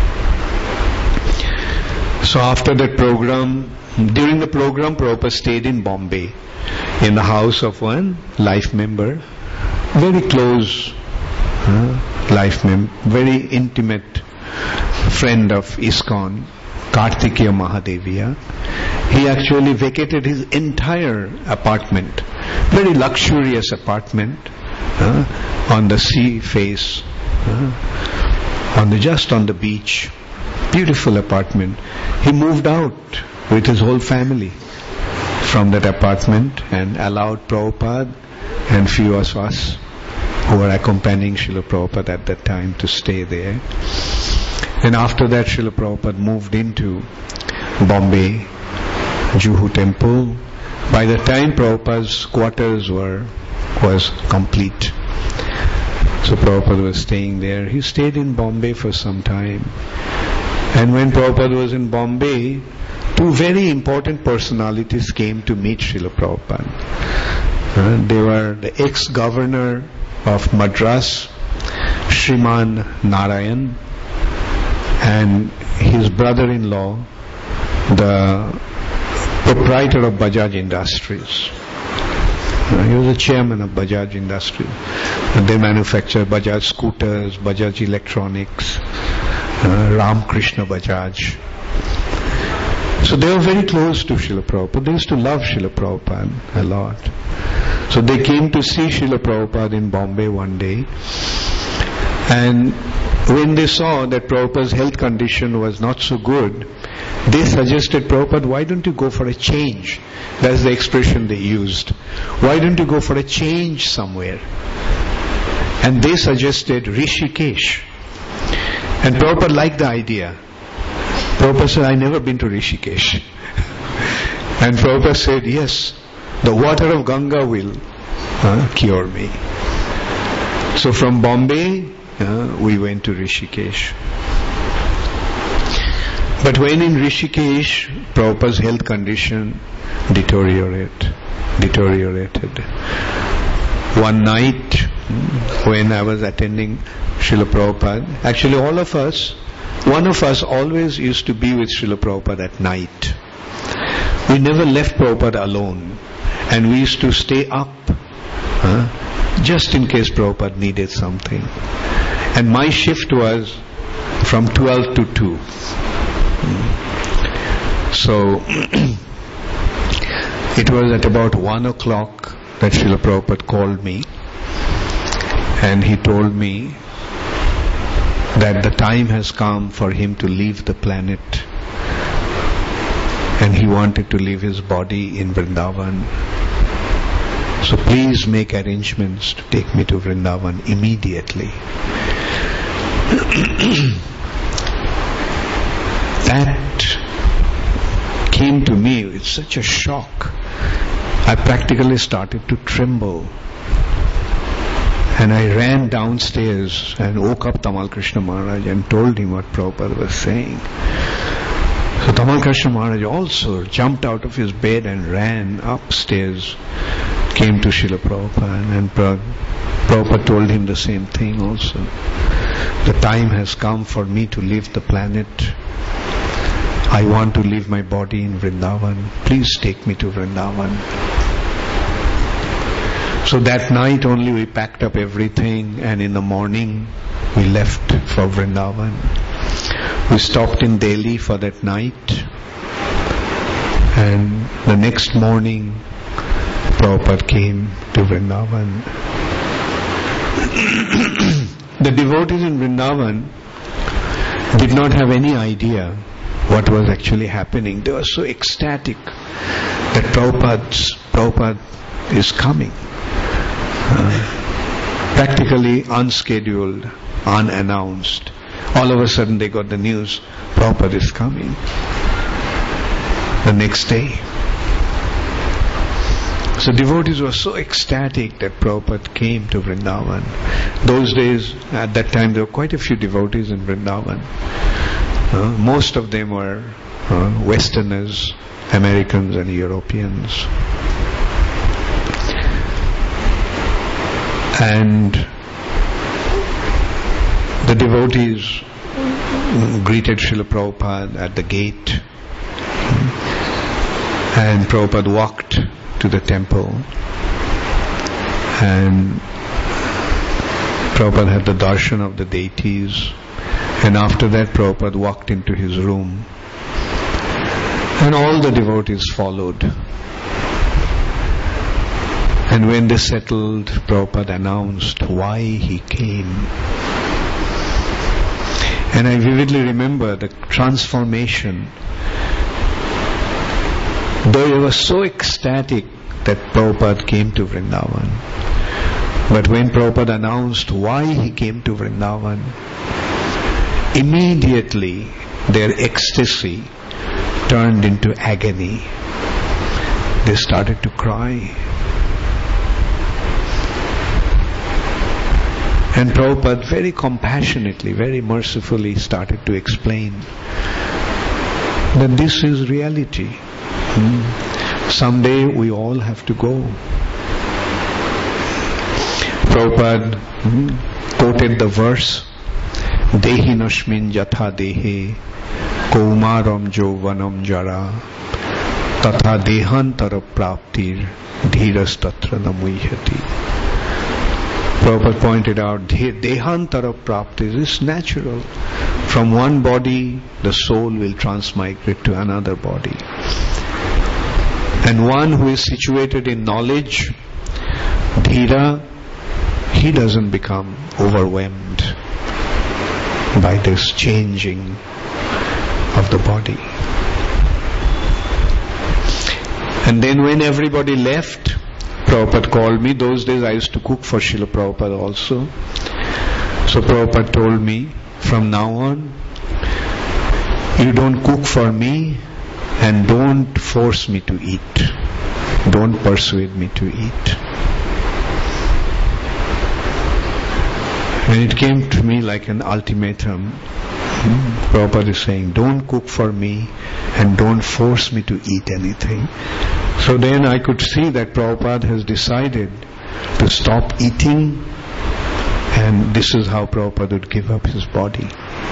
So after that program, during the program, Prabhupada stayed in Bombay in the house of one life member, very close uh, life member, very intimate friend of ISKCON, Kartikeya Mahadeviya. He actually vacated his entire apartment, very luxurious apartment, uh, on the sea face, uh, on the just on the beach, beautiful apartment. He moved out with his whole family from that apartment and allowed Prabhupada and few of us who were accompanying Srila Prabhupada at that time to stay there. And after that, Srila Prabhupada moved into Bombay, Juhu Temple. By the time Prabhupada's quarters were was complete. So Prabhupada was staying there. He stayed in Bombay for some time. And when Prabhupada was in Bombay, two very important personalities came to meet Srila Prabhupada. Uh, they were the ex-governor of Madras, Shriman Narayan, and his brother-in-law, the proprietor of Bajaj Industries. Uh, he was the chairman of Bajaj Industries. And they manufacture Bajaj scooters, Bajaj electronics, uh, Ram Krishna Bajaj. So they were very close to Srila Prabhupada. They used to love Srila Prabhupada a lot. So they came to see Srila Prabhupada in Bombay one day. And when they saw that Prabhupada's health condition was not so good, they suggested, Prabhupada, why don't you go for a change? That's the expression they used. Why don't you go for a change somewhere? And they suggested Rishikesh. And Prabhupada liked the idea. Prabhupada said, I've never been to Rishikesh. And Prabhupada said, yes, the water of Ganga will uh, cure me. So from Bombay, uh, we went to Rishikesh. But when in Rishikesh, Prabhupada's health condition deteriorated. deteriorated. One night, when I was attending Srila Prabhupada, actually all of us, one of us always used to be with Srila Prabhupada at night. We never left Prabhupada alone. And we used to stay up, huh, just in case Prabhupada needed something. And my shift was from twelve to two. So, it was at about one o'clock that Srila Prabhupada called me. And he told me that the time has come for him to leave the planet. And he wanted to leave his body in Vrindavan. So please make arrangements to take me to Vrindavan immediately. That came to me with such a shock. I practically started to tremble. And I ran downstairs and woke up Tamal Krishna Maharaj and told him what Prabhupada was saying. So Tamal Krishna Maharaj also jumped out of his bed and ran upstairs, came to Srila Prabhupada, and Prabhupada told him the same thing also. The time has come for me to leave the planet. I want to leave my body in Vrindavan. Please take me to Vrindavan. So that night only we packed up everything, and in the morning we left for Vrindavan. We stopped in Delhi for that night, and the next morning Prabhupada came to Vrindavan. The devotees in Vrindavan did not have any idea what was actually happening. They were so ecstatic that Prabhupada's, Prabhupada is coming. Uh, practically unscheduled, unannounced. All of a sudden they got the news, Prabhupada is coming. The next day. So devotees were so ecstatic that Prabhupada came to Vrindavan. Those days, at that time, there were quite a few devotees in Vrindavan. Uh, most of them were uh, Westerners, Americans and Europeans. And the devotees greeted Srila Prabhupada at the gate. And Prabhupada walked to the temple. And Prabhupada had the darshan of the deities. And after that Prabhupada walked into his room. And all the devotees followed. And when they settled, Prabhupada announced why he came. And I vividly remember the transformation. Though they were so ecstatic that Prabhupada came to Vrindavan, but when Prabhupada announced why he came to Vrindavan, immediately their ecstasy turned into agony. They started to cry. And Prabhupada very compassionately, very mercifully started to explain that this is reality. Hmm. Someday we all have to go. Prabhupada hmm, quoted the verse, Dehinashmin yatha dehe kaumaram jovanam jara tatha dehantara praptir dhiras tatra namuhyati. Prabhupada pointed out, dehantara praptir is natural. From one body, the soul will transmigrate to another body. And one who is situated in knowledge, dhira, he doesn't become overwhelmed by this changing of the body. And then when everybody left, Prabhupada called me. Those days I used to cook for Srila Prabhupada also. So Prabhupada told me, from now on, you don't cook for me and don't force me to eat. Don't persuade me to eat. When it came to me like an ultimatum, Prabhupada is saying, don't cook for me and don't force me to eat anything. So then I could see that Prabhupada has decided to stop eating, and this is how Prabhupada would give up his body.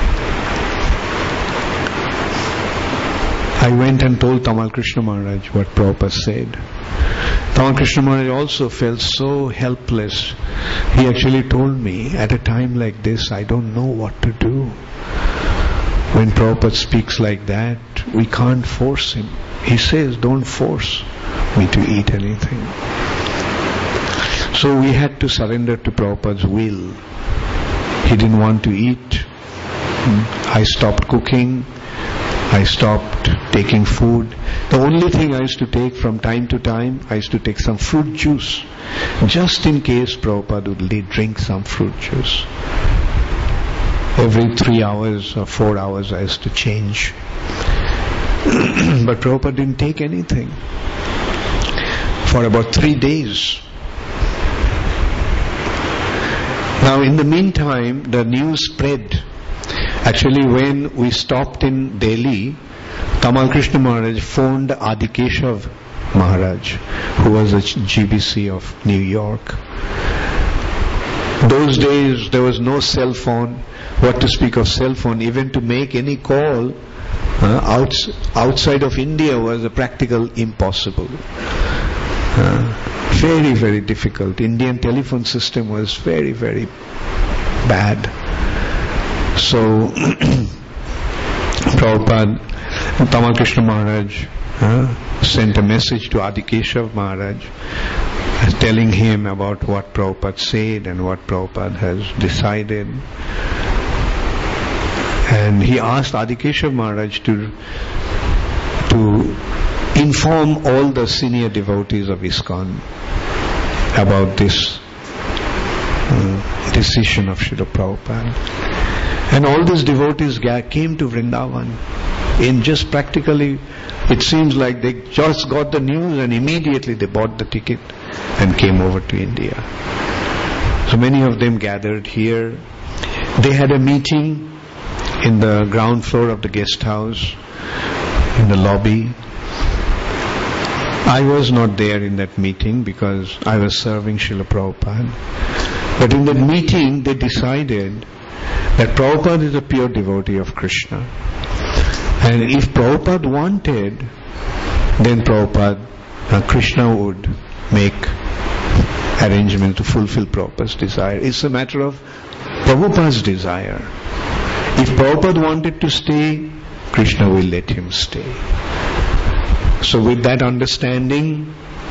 I went and told Tamal Krishna Maharaj what Prabhupada said. Tamal Krishna Maharaj also felt so helpless. He actually told me, at a time like this, I don't know what to do. When Prabhupada speaks like that, we can't force him. He says, don't force me to eat anything. So we had to surrender to Prabhupada's will. He didn't want to eat. I stopped cooking. I stopped taking food. The only thing I used to take from time to time, I used to take some fruit juice, just in case Prabhupada would drink some fruit juice. Every three hours or four hours I used to change. But Prabhupada didn't take anything for about three days. Now in the meantime, the news spread. Actually, when we stopped in Delhi, Tamal Krishna Maharaj phoned Adikeshav Maharaj, who was a G B C of New York. Those days there was no cell phone. What to speak of cell phone? Even to make any call uh, outs, outside of India was a practical impossible. Uh, very, very difficult. Indian telephone system was very, very bad. So Prabhupada, Tamal Krishna Maharaj uh, sent a message to Adikeshav Maharaj uh, telling him about what Prabhupada said and what Prabhupada has decided. And he asked Adikeshav Maharaj to to inform all the senior devotees of ISKCON about this uh, decision of Srila Prabhupada. And all these devotees came to Vrindavan. In just practically, it seems like they just got the news and immediately they bought the ticket and came over to India. So many of them gathered here. They had a meeting in the ground floor of the guest house, in the lobby. I was not there in that meeting because I was serving Srila Prabhupada. But in that meeting they decided that Prabhupada is a pure devotee of Krishna. And if Prabhupada wanted, then Prabhupada, uh, Krishna would make arrangements to fulfill Prabhupada's desire. It's a matter of Prabhupada's desire. If Prabhupada wanted to stay, Krishna will let him stay. So with that understanding,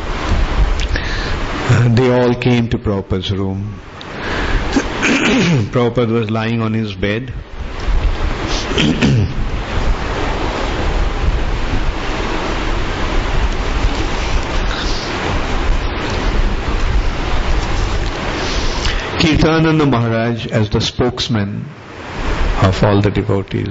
uh, they all came to Prabhupada's room. Prabhupada was lying on his bed. Kirtananda Maharaj, as the spokesman of all the devotees,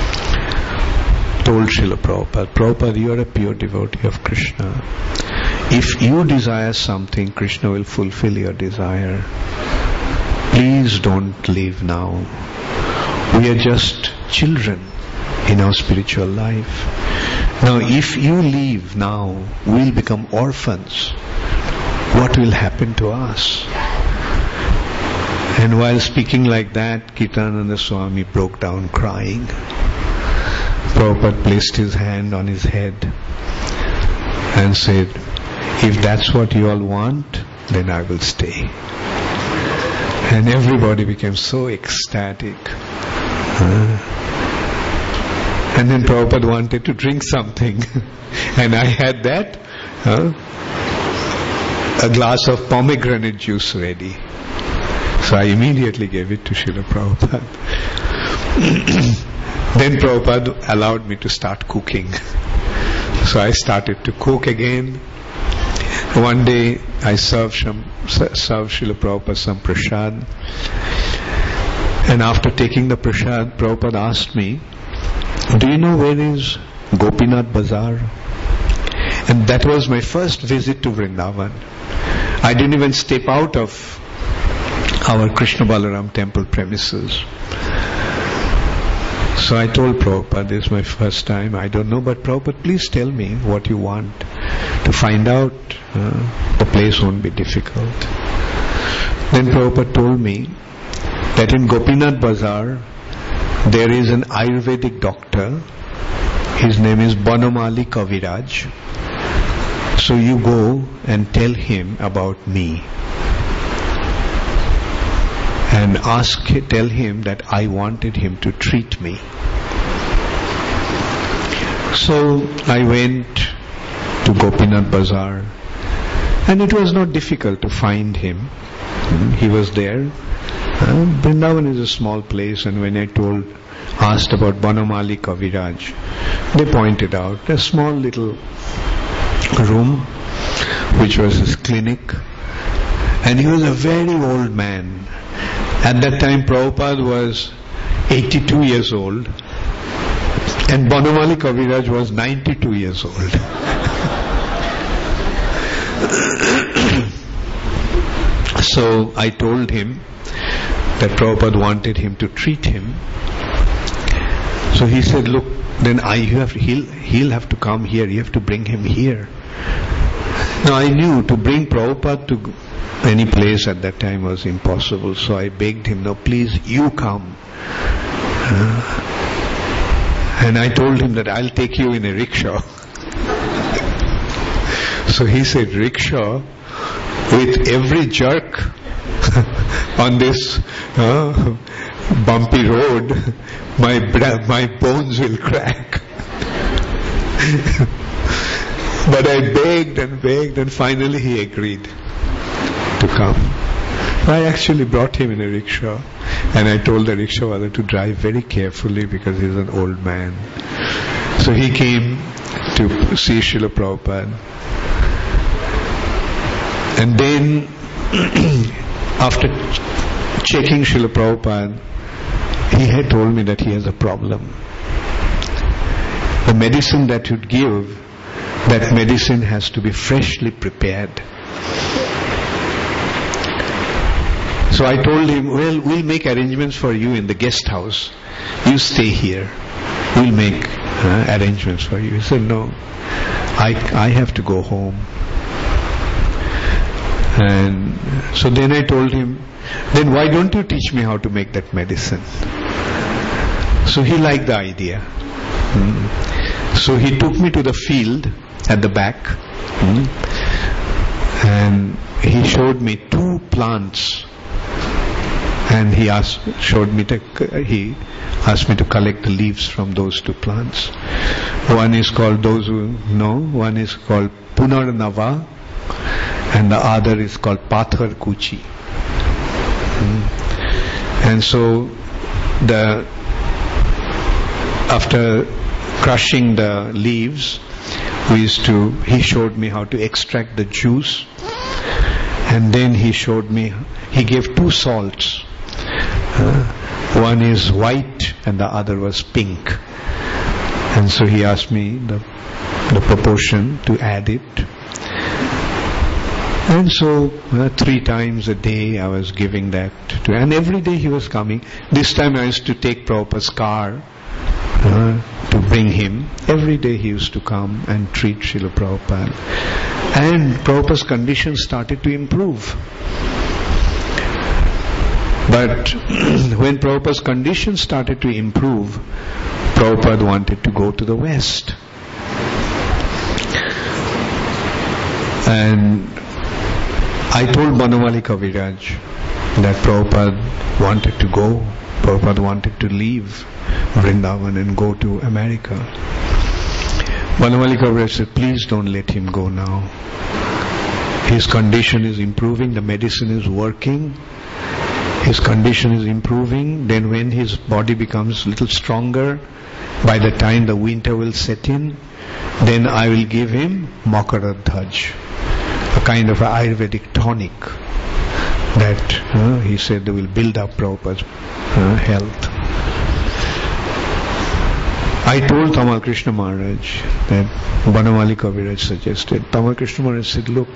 told Srila Prabhupada, Prabhupada, you are a pure devotee of Krishna. If you desire something, Krishna will fulfill your desire. please don't leave now. We are just children in our spiritual life. Now if you leave now, we'll become orphans. What will happen to us? And while speaking like that, Kirtananda Swami broke down crying. Prabhupada placed his hand on his head and said, if that's what you all want, then I will stay. And everybody became so ecstatic. Uh, and then Prabhupada wanted to drink something. And I had that, uh, a glass of pomegranate juice ready. So I immediately gave it to Srila Prabhupada. Then Prabhupada allowed me to start cooking. So I started to cook again. One day I served some, served Srila Prabhupada some prasad. And after taking the prasad, Prabhupada asked me, do you know where is Gopinath Bazaar? And that was my first visit to Vrindavan. I didn't even step out of our Krishna Balaram temple premises. So I told Prabhupada, this is my first time, I don't know, but Prabhupada, please tell me what you want. To find out, uh, the place won't be difficult. Then Prabhupada told me that in Gopinath Bazaar, there is an Ayurvedic doctor. His name is Banamali Kaviraj. So you go and tell him about me. And ask, tell him that I wanted him to treat me. So I went to Gopinath Bazaar, and it was not difficult to find him. He was there. Uh, Vrindavan is a small place, and when I told, asked about Banamali Kaviraj, they pointed out a small little room, which was his clinic, and he was a very old man. At that time, Prabhupada was eighty-two years old, and Banamali Kaviraj was ninety-two years old. So I told him that Prabhupada wanted him to treat him. So he said, look, then I you have he'll he'll have to come here. You have to bring him here. Now I knew to bring Prabhupada to any place at that time was impossible. So I begged him, no, please, you come. Uh, and I told him that I'll take you in a rickshaw. So he said, rickshaw? With every jerk on this uh, bumpy road, my bra- my bones will crack. But I begged and begged, and finally he agreed to come. I actually brought him in a rickshaw, and I told the rickshawala to drive very carefully because he's an old man. So he came to see Srila Prabhupada. And then, after checking Srila Prabhupada, he had told me that he has a problem. The medicine that you'd give, that medicine has to be freshly prepared. So I told him, well, we'll make arrangements for you in the guest house. You stay here. We'll make uh, arrangements for you. He said, no, I, I have to go home. And so then I told him, then why don't you teach me how to make that medicine? So he liked the idea. Mm. So he took me to the field at the back, mm, and he showed me two plants, and he asked, showed me to, he asked me to collect the leaves from those two plants. One is called, those who know, one is called Punarnava, and the other is called Pathar Kuchi. Mm. And so the after crushing the leaves, we used to, he showed me how to extract the juice, and then he showed me, he gave two salts. Uh, one is white and the other was pink. And so he asked me the, the proportion to add it. And so uh, three times a day I was giving that to, and every day he was coming. This time I used to take Prabhupada's car uh, to bring him. Every day he used to come and treat Srila Prabhupada. And Prabhupada's condition started to improve. But when Prabhupada's condition started to improve, Prabhupada wanted to go to the West. And I told Banamali Kaviraj that Prabhupada wanted to go, Prabhupada wanted to leave Vrindavan and go to America. Banamali Kaviraj said, please don't let him go now. His condition is improving, the medicine is working, his condition is improving. Then when his body becomes a little stronger, by the time the winter will set in, then I will give him Makaradhaj, a kind of Ayurvedic tonic that uh, he said they will build up Prabhupada's uh, health. I told Tamal Krishna Maharaj that Banamali Kaviraj suggested. Tamal Krishna Maharaj said, look,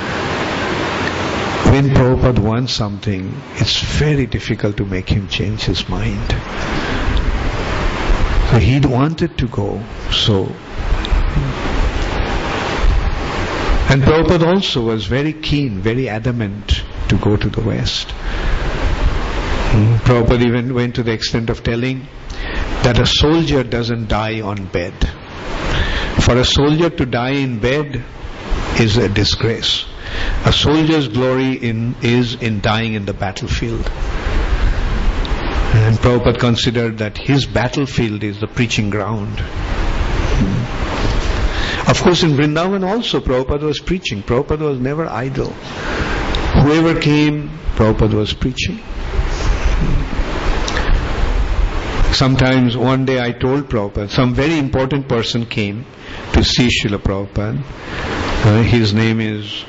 when Prabhupada wants something, it's very difficult to make him change his mind. So he wanted to go, so. And Prabhupada also was very keen, very adamant to go to the West. Hmm. Prabhupada even went to the extent of telling that a soldier doesn't die on bed. For a soldier to die in bed is a disgrace. A soldier's glory in, is in dying in the battlefield. And Prabhupada considered that his battlefield is the preaching ground. Hmm. Of course, in Vrindavan also Prabhupada was preaching. Prabhupada was never idle. Whoever came, Prabhupada was preaching. Sometimes one day I told Prabhupada, some very important person came to see Srila Prabhupada. Uh, his name is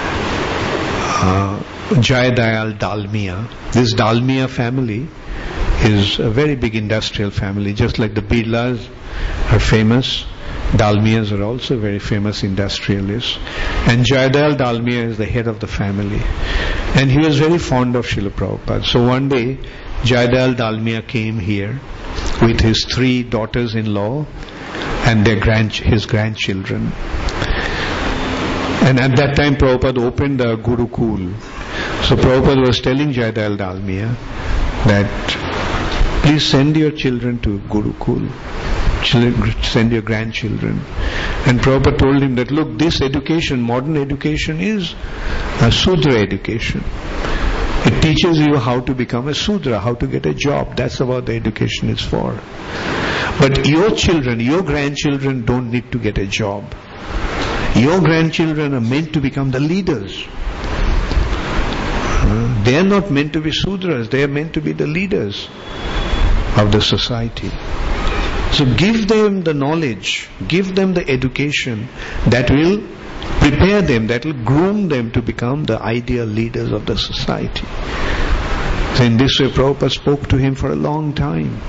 uh, Jayadayal Dalmia. This Dalmia family is a very big industrial family, just like the Birlas are famous. Dalmias are also very famous industrialists. And Jayadayal Dalmia is the head of the family. And he was very fond of Srila Prabhupada. So one day, Jayadayal Dalmia came here with his three daughters-in-law and their grand, his grandchildren. And at that time Prabhupada opened the Gurukul. So Prabhupada was telling Jayadayal Dalmia that please send your children to Gurukul. Children, send your grandchildren. And Prabhupada told him that, look, this education, modern education, is a Sudra education. It teaches you how to become a Sudra, how to get a job. That's what the education is for. But your children, your grandchildren don't need to get a job. Your grandchildren are meant to become the leaders. Uh, they are not meant to be Sudras, they are meant to be the leaders of the society. So give them the knowledge, give them the education that will prepare them, that will groom them to become the ideal leaders of the society. So in this way Prabhupada spoke to him for a long time.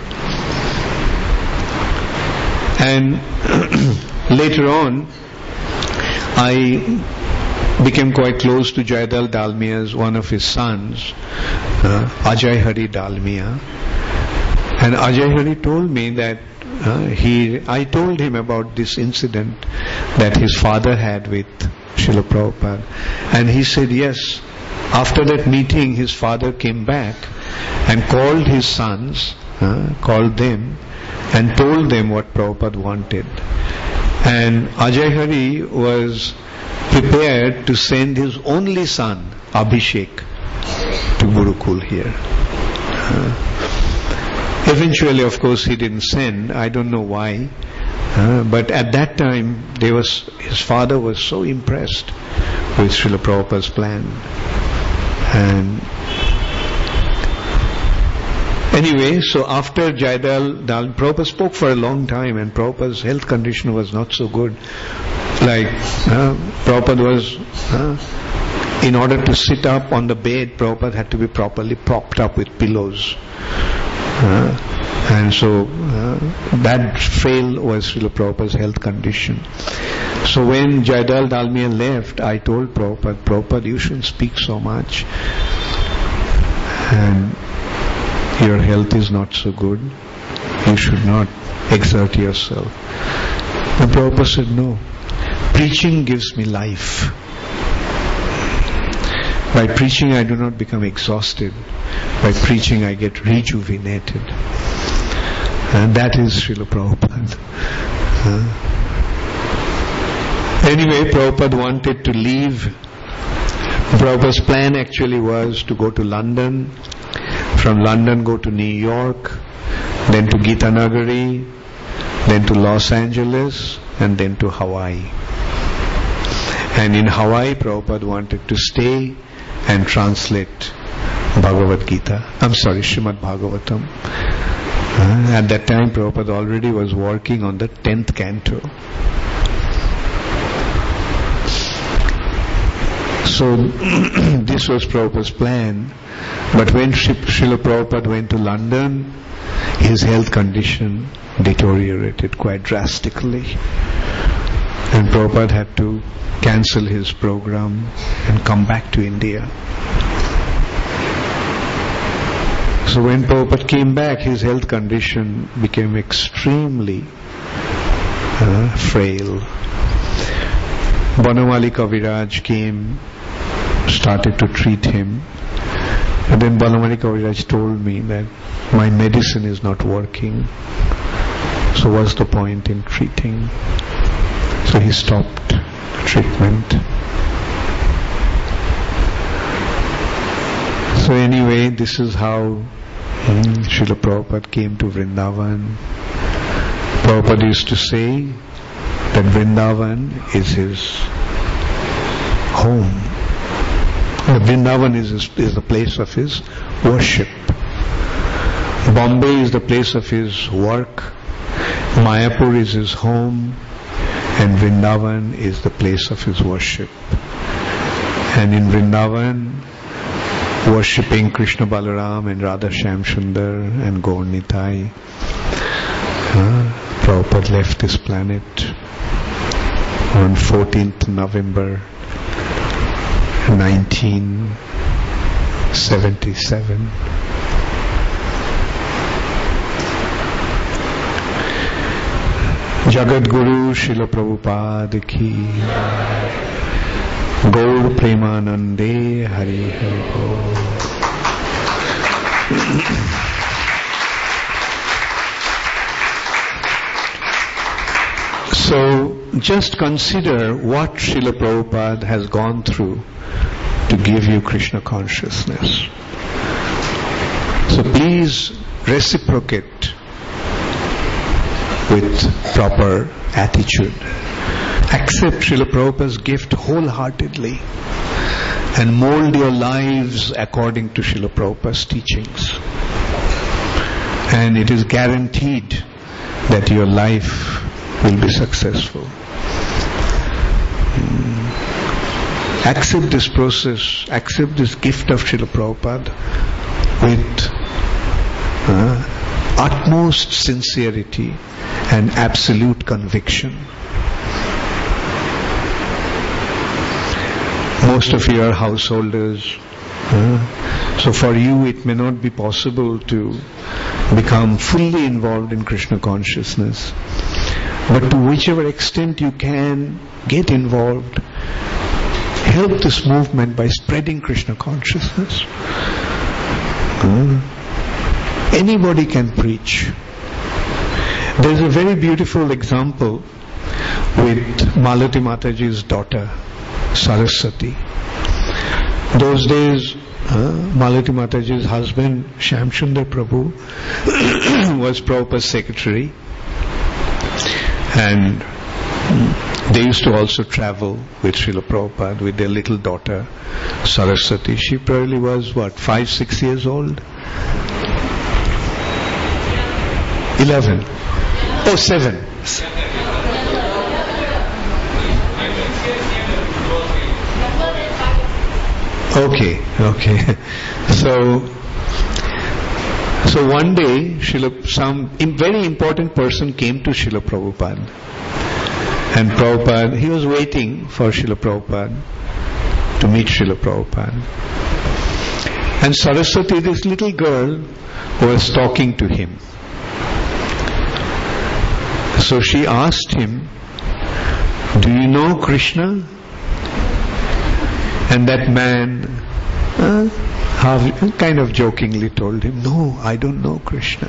And later on, I became quite close to Jayadayal Dalmia's one of his sons, uh, Ajay Hari Dalmia. And Ajay Hari told me that Uh, he, I told him about this incident that his father had with Srila Prabhupada. And he said, yes, after that meeting his father came back and called his sons, uh, called them and told them what Prabhupada wanted. And Ajay Hari was prepared to send his only son, Abhishek, to Gurukul here. Uh, Eventually, of course, he didn't send. I don't know why. Uh, but at that time, there was his father was so impressed with Srila Prabhupada's plan. And anyway, so after Jayadayal Dal, Prabhupada spoke for a long time, and Prabhupada's health condition was not so good. Like, uh, Prabhupada was, uh, in order to sit up on the bed, Prabhupada had to be properly propped up with pillows. Uh, and so uh, that frail was Srila Prabhupada's health condition. So when Jayadal Dalmia left, I told Prabhupada, Prabhupada, you shouldn't speak so much. And your health is not so good. You should not exert yourself. And Prabhupada said, no. Preaching gives me life. By preaching I do not become exhausted. By preaching I get rejuvenated. And that is Srila Prabhupada. Uh, Anyway, Prabhupada wanted to leave. Prabhupada's plan actually was to go to London, from London go to New York, then to Gitanagari, then to Los Angeles, and then to Hawaii. And in Hawaii, Prabhupada wanted to stay and translate Bhagavad Gita. I'm sorry, Srimad Bhagavatam. Uh, at that time, Prabhupada already was working on the tenth canto. So this was Prabhupada's plan. But when Srila Prabhupada went to London, his health condition deteriorated quite drastically. And Prabhupada had to cancel his program and come back to India. So when Prabhupada came back, his health condition became extremely uh, frail. Banamali Kaviraj came, started to treat him. And then Banamali Kaviraj told me that my medicine is not working. So what's the point in treating? So he stopped treatment. So anyway, this is how hmm, Srila Prabhupada came to Vrindavan. Prabhupada used to say that Vrindavan is his home. Vrindavan is, his, is the place of his worship. Bombay is the place of his work. Mayapur is his home. And Vrindavan is the place of his worship. And in Vrindavan, worshipping Krishna Balaram and Radha Shyam Sundar and Gaur Nitai, uh, Prabhupada left this planet on fourteenth November nineteen seventy-seven. Jagat Guru Srila Prabhupada ki Gaur Premanande Hari Hari. So just consider what Srila Prabhupada has gone through to give you Krishna consciousness. So please reciprocate with proper attitude. Accept Srila Prabhupada's gift wholeheartedly and mold your lives according to Srila Prabhupada's teachings. And it is guaranteed that your life will be successful. Hmm. Accept this process, accept this gift of Srila Prabhupada with uh, utmost sincerity and absolute conviction. Most of you are householders, uh, so for you it may not be possible to become fully involved in Krishna consciousness. But to whichever extent you can get involved, help this movement by spreading Krishna consciousness. Uh, anybody can preach. There is a very beautiful example with Malati Mataji's daughter, Saraswati. Those days, uh, Malati Mataji's husband, Shyam Sundar Prabhu, was Prabhupada's secretary. And they used to also travel with Srila Prabhupada with their little daughter, Saraswati. She probably was, what, five, six years old? Eleven. Oh, seven. Okay, okay. So, so one day, Srila, some very important person came to Srila Prabhupada. And Prabhupada, he was waiting for Srila Prabhupada to meet Srila Prabhupada. And Saraswati, this little girl, was talking to him. So she asked him, "Do you know Krishna?" And that man uh, half, kind of jokingly told him, "No, I don't know Krishna."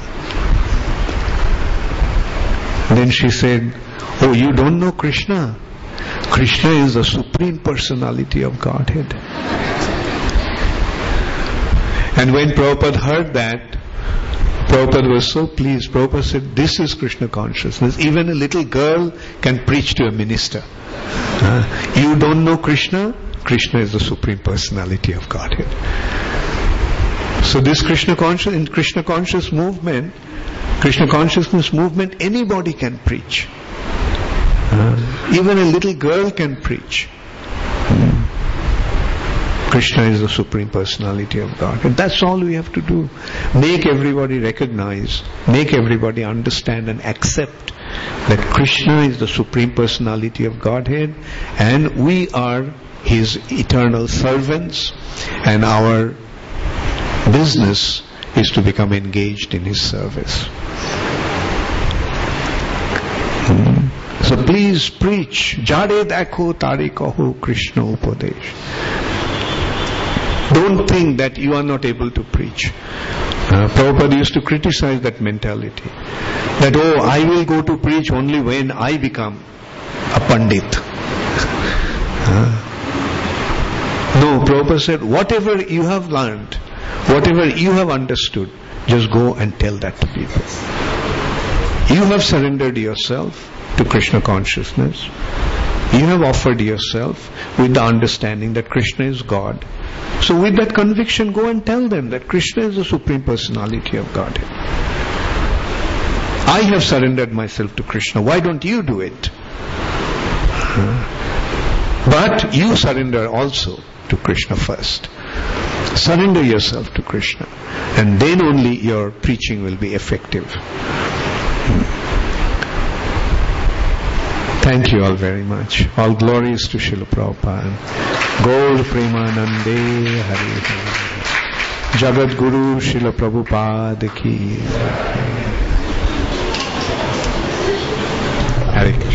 Then she said, "Oh, you don't know Krishna? Krishna is the Supreme Personality of Godhead." And when Prabhupada heard that, Prabhupada was so pleased. Prabhupada said, "This is Krishna consciousness. Even a little girl can preach to a minister. Uh, you don't know Krishna? Krishna is the Supreme Personality of Godhead." So this Krishna conscious, in Krishna conscious movement, Krishna consciousness movement, anybody can preach. Uh, even a little girl can preach. Hmm. Krishna is the Supreme Personality of God. And that's all we have to do. Make everybody recognize, make everybody understand and accept that Krishna is the Supreme Personality of Godhead and we are His eternal servants, and our business is to become engaged in His service. Hmm. So please preach. Jare dekho tare kaho Krishna upadesh. Don't think that you are not able to preach. Uh, Prabhupada used to criticize that mentality. That, oh, I will go to preach only when I become a Pandit. uh, no, Prabhupada said, whatever you have learned, whatever you have understood, just go and tell that to people. You have surrendered yourself to Krishna consciousness. You have offered yourself with the understanding that Krishna is God. So with that conviction, go and tell them that Krishna is the Supreme Personality of Godhead. I have surrendered myself to Krishna. Why don't you do it? But you surrender also to Krishna first. Surrender yourself to Krishna. And then only your preaching will be effective. Thank you all very much. All glories to Srila Prabhupada. Gaur Premanande Hari Hari. Jagat Guru Srila Prabhupada ki. Hare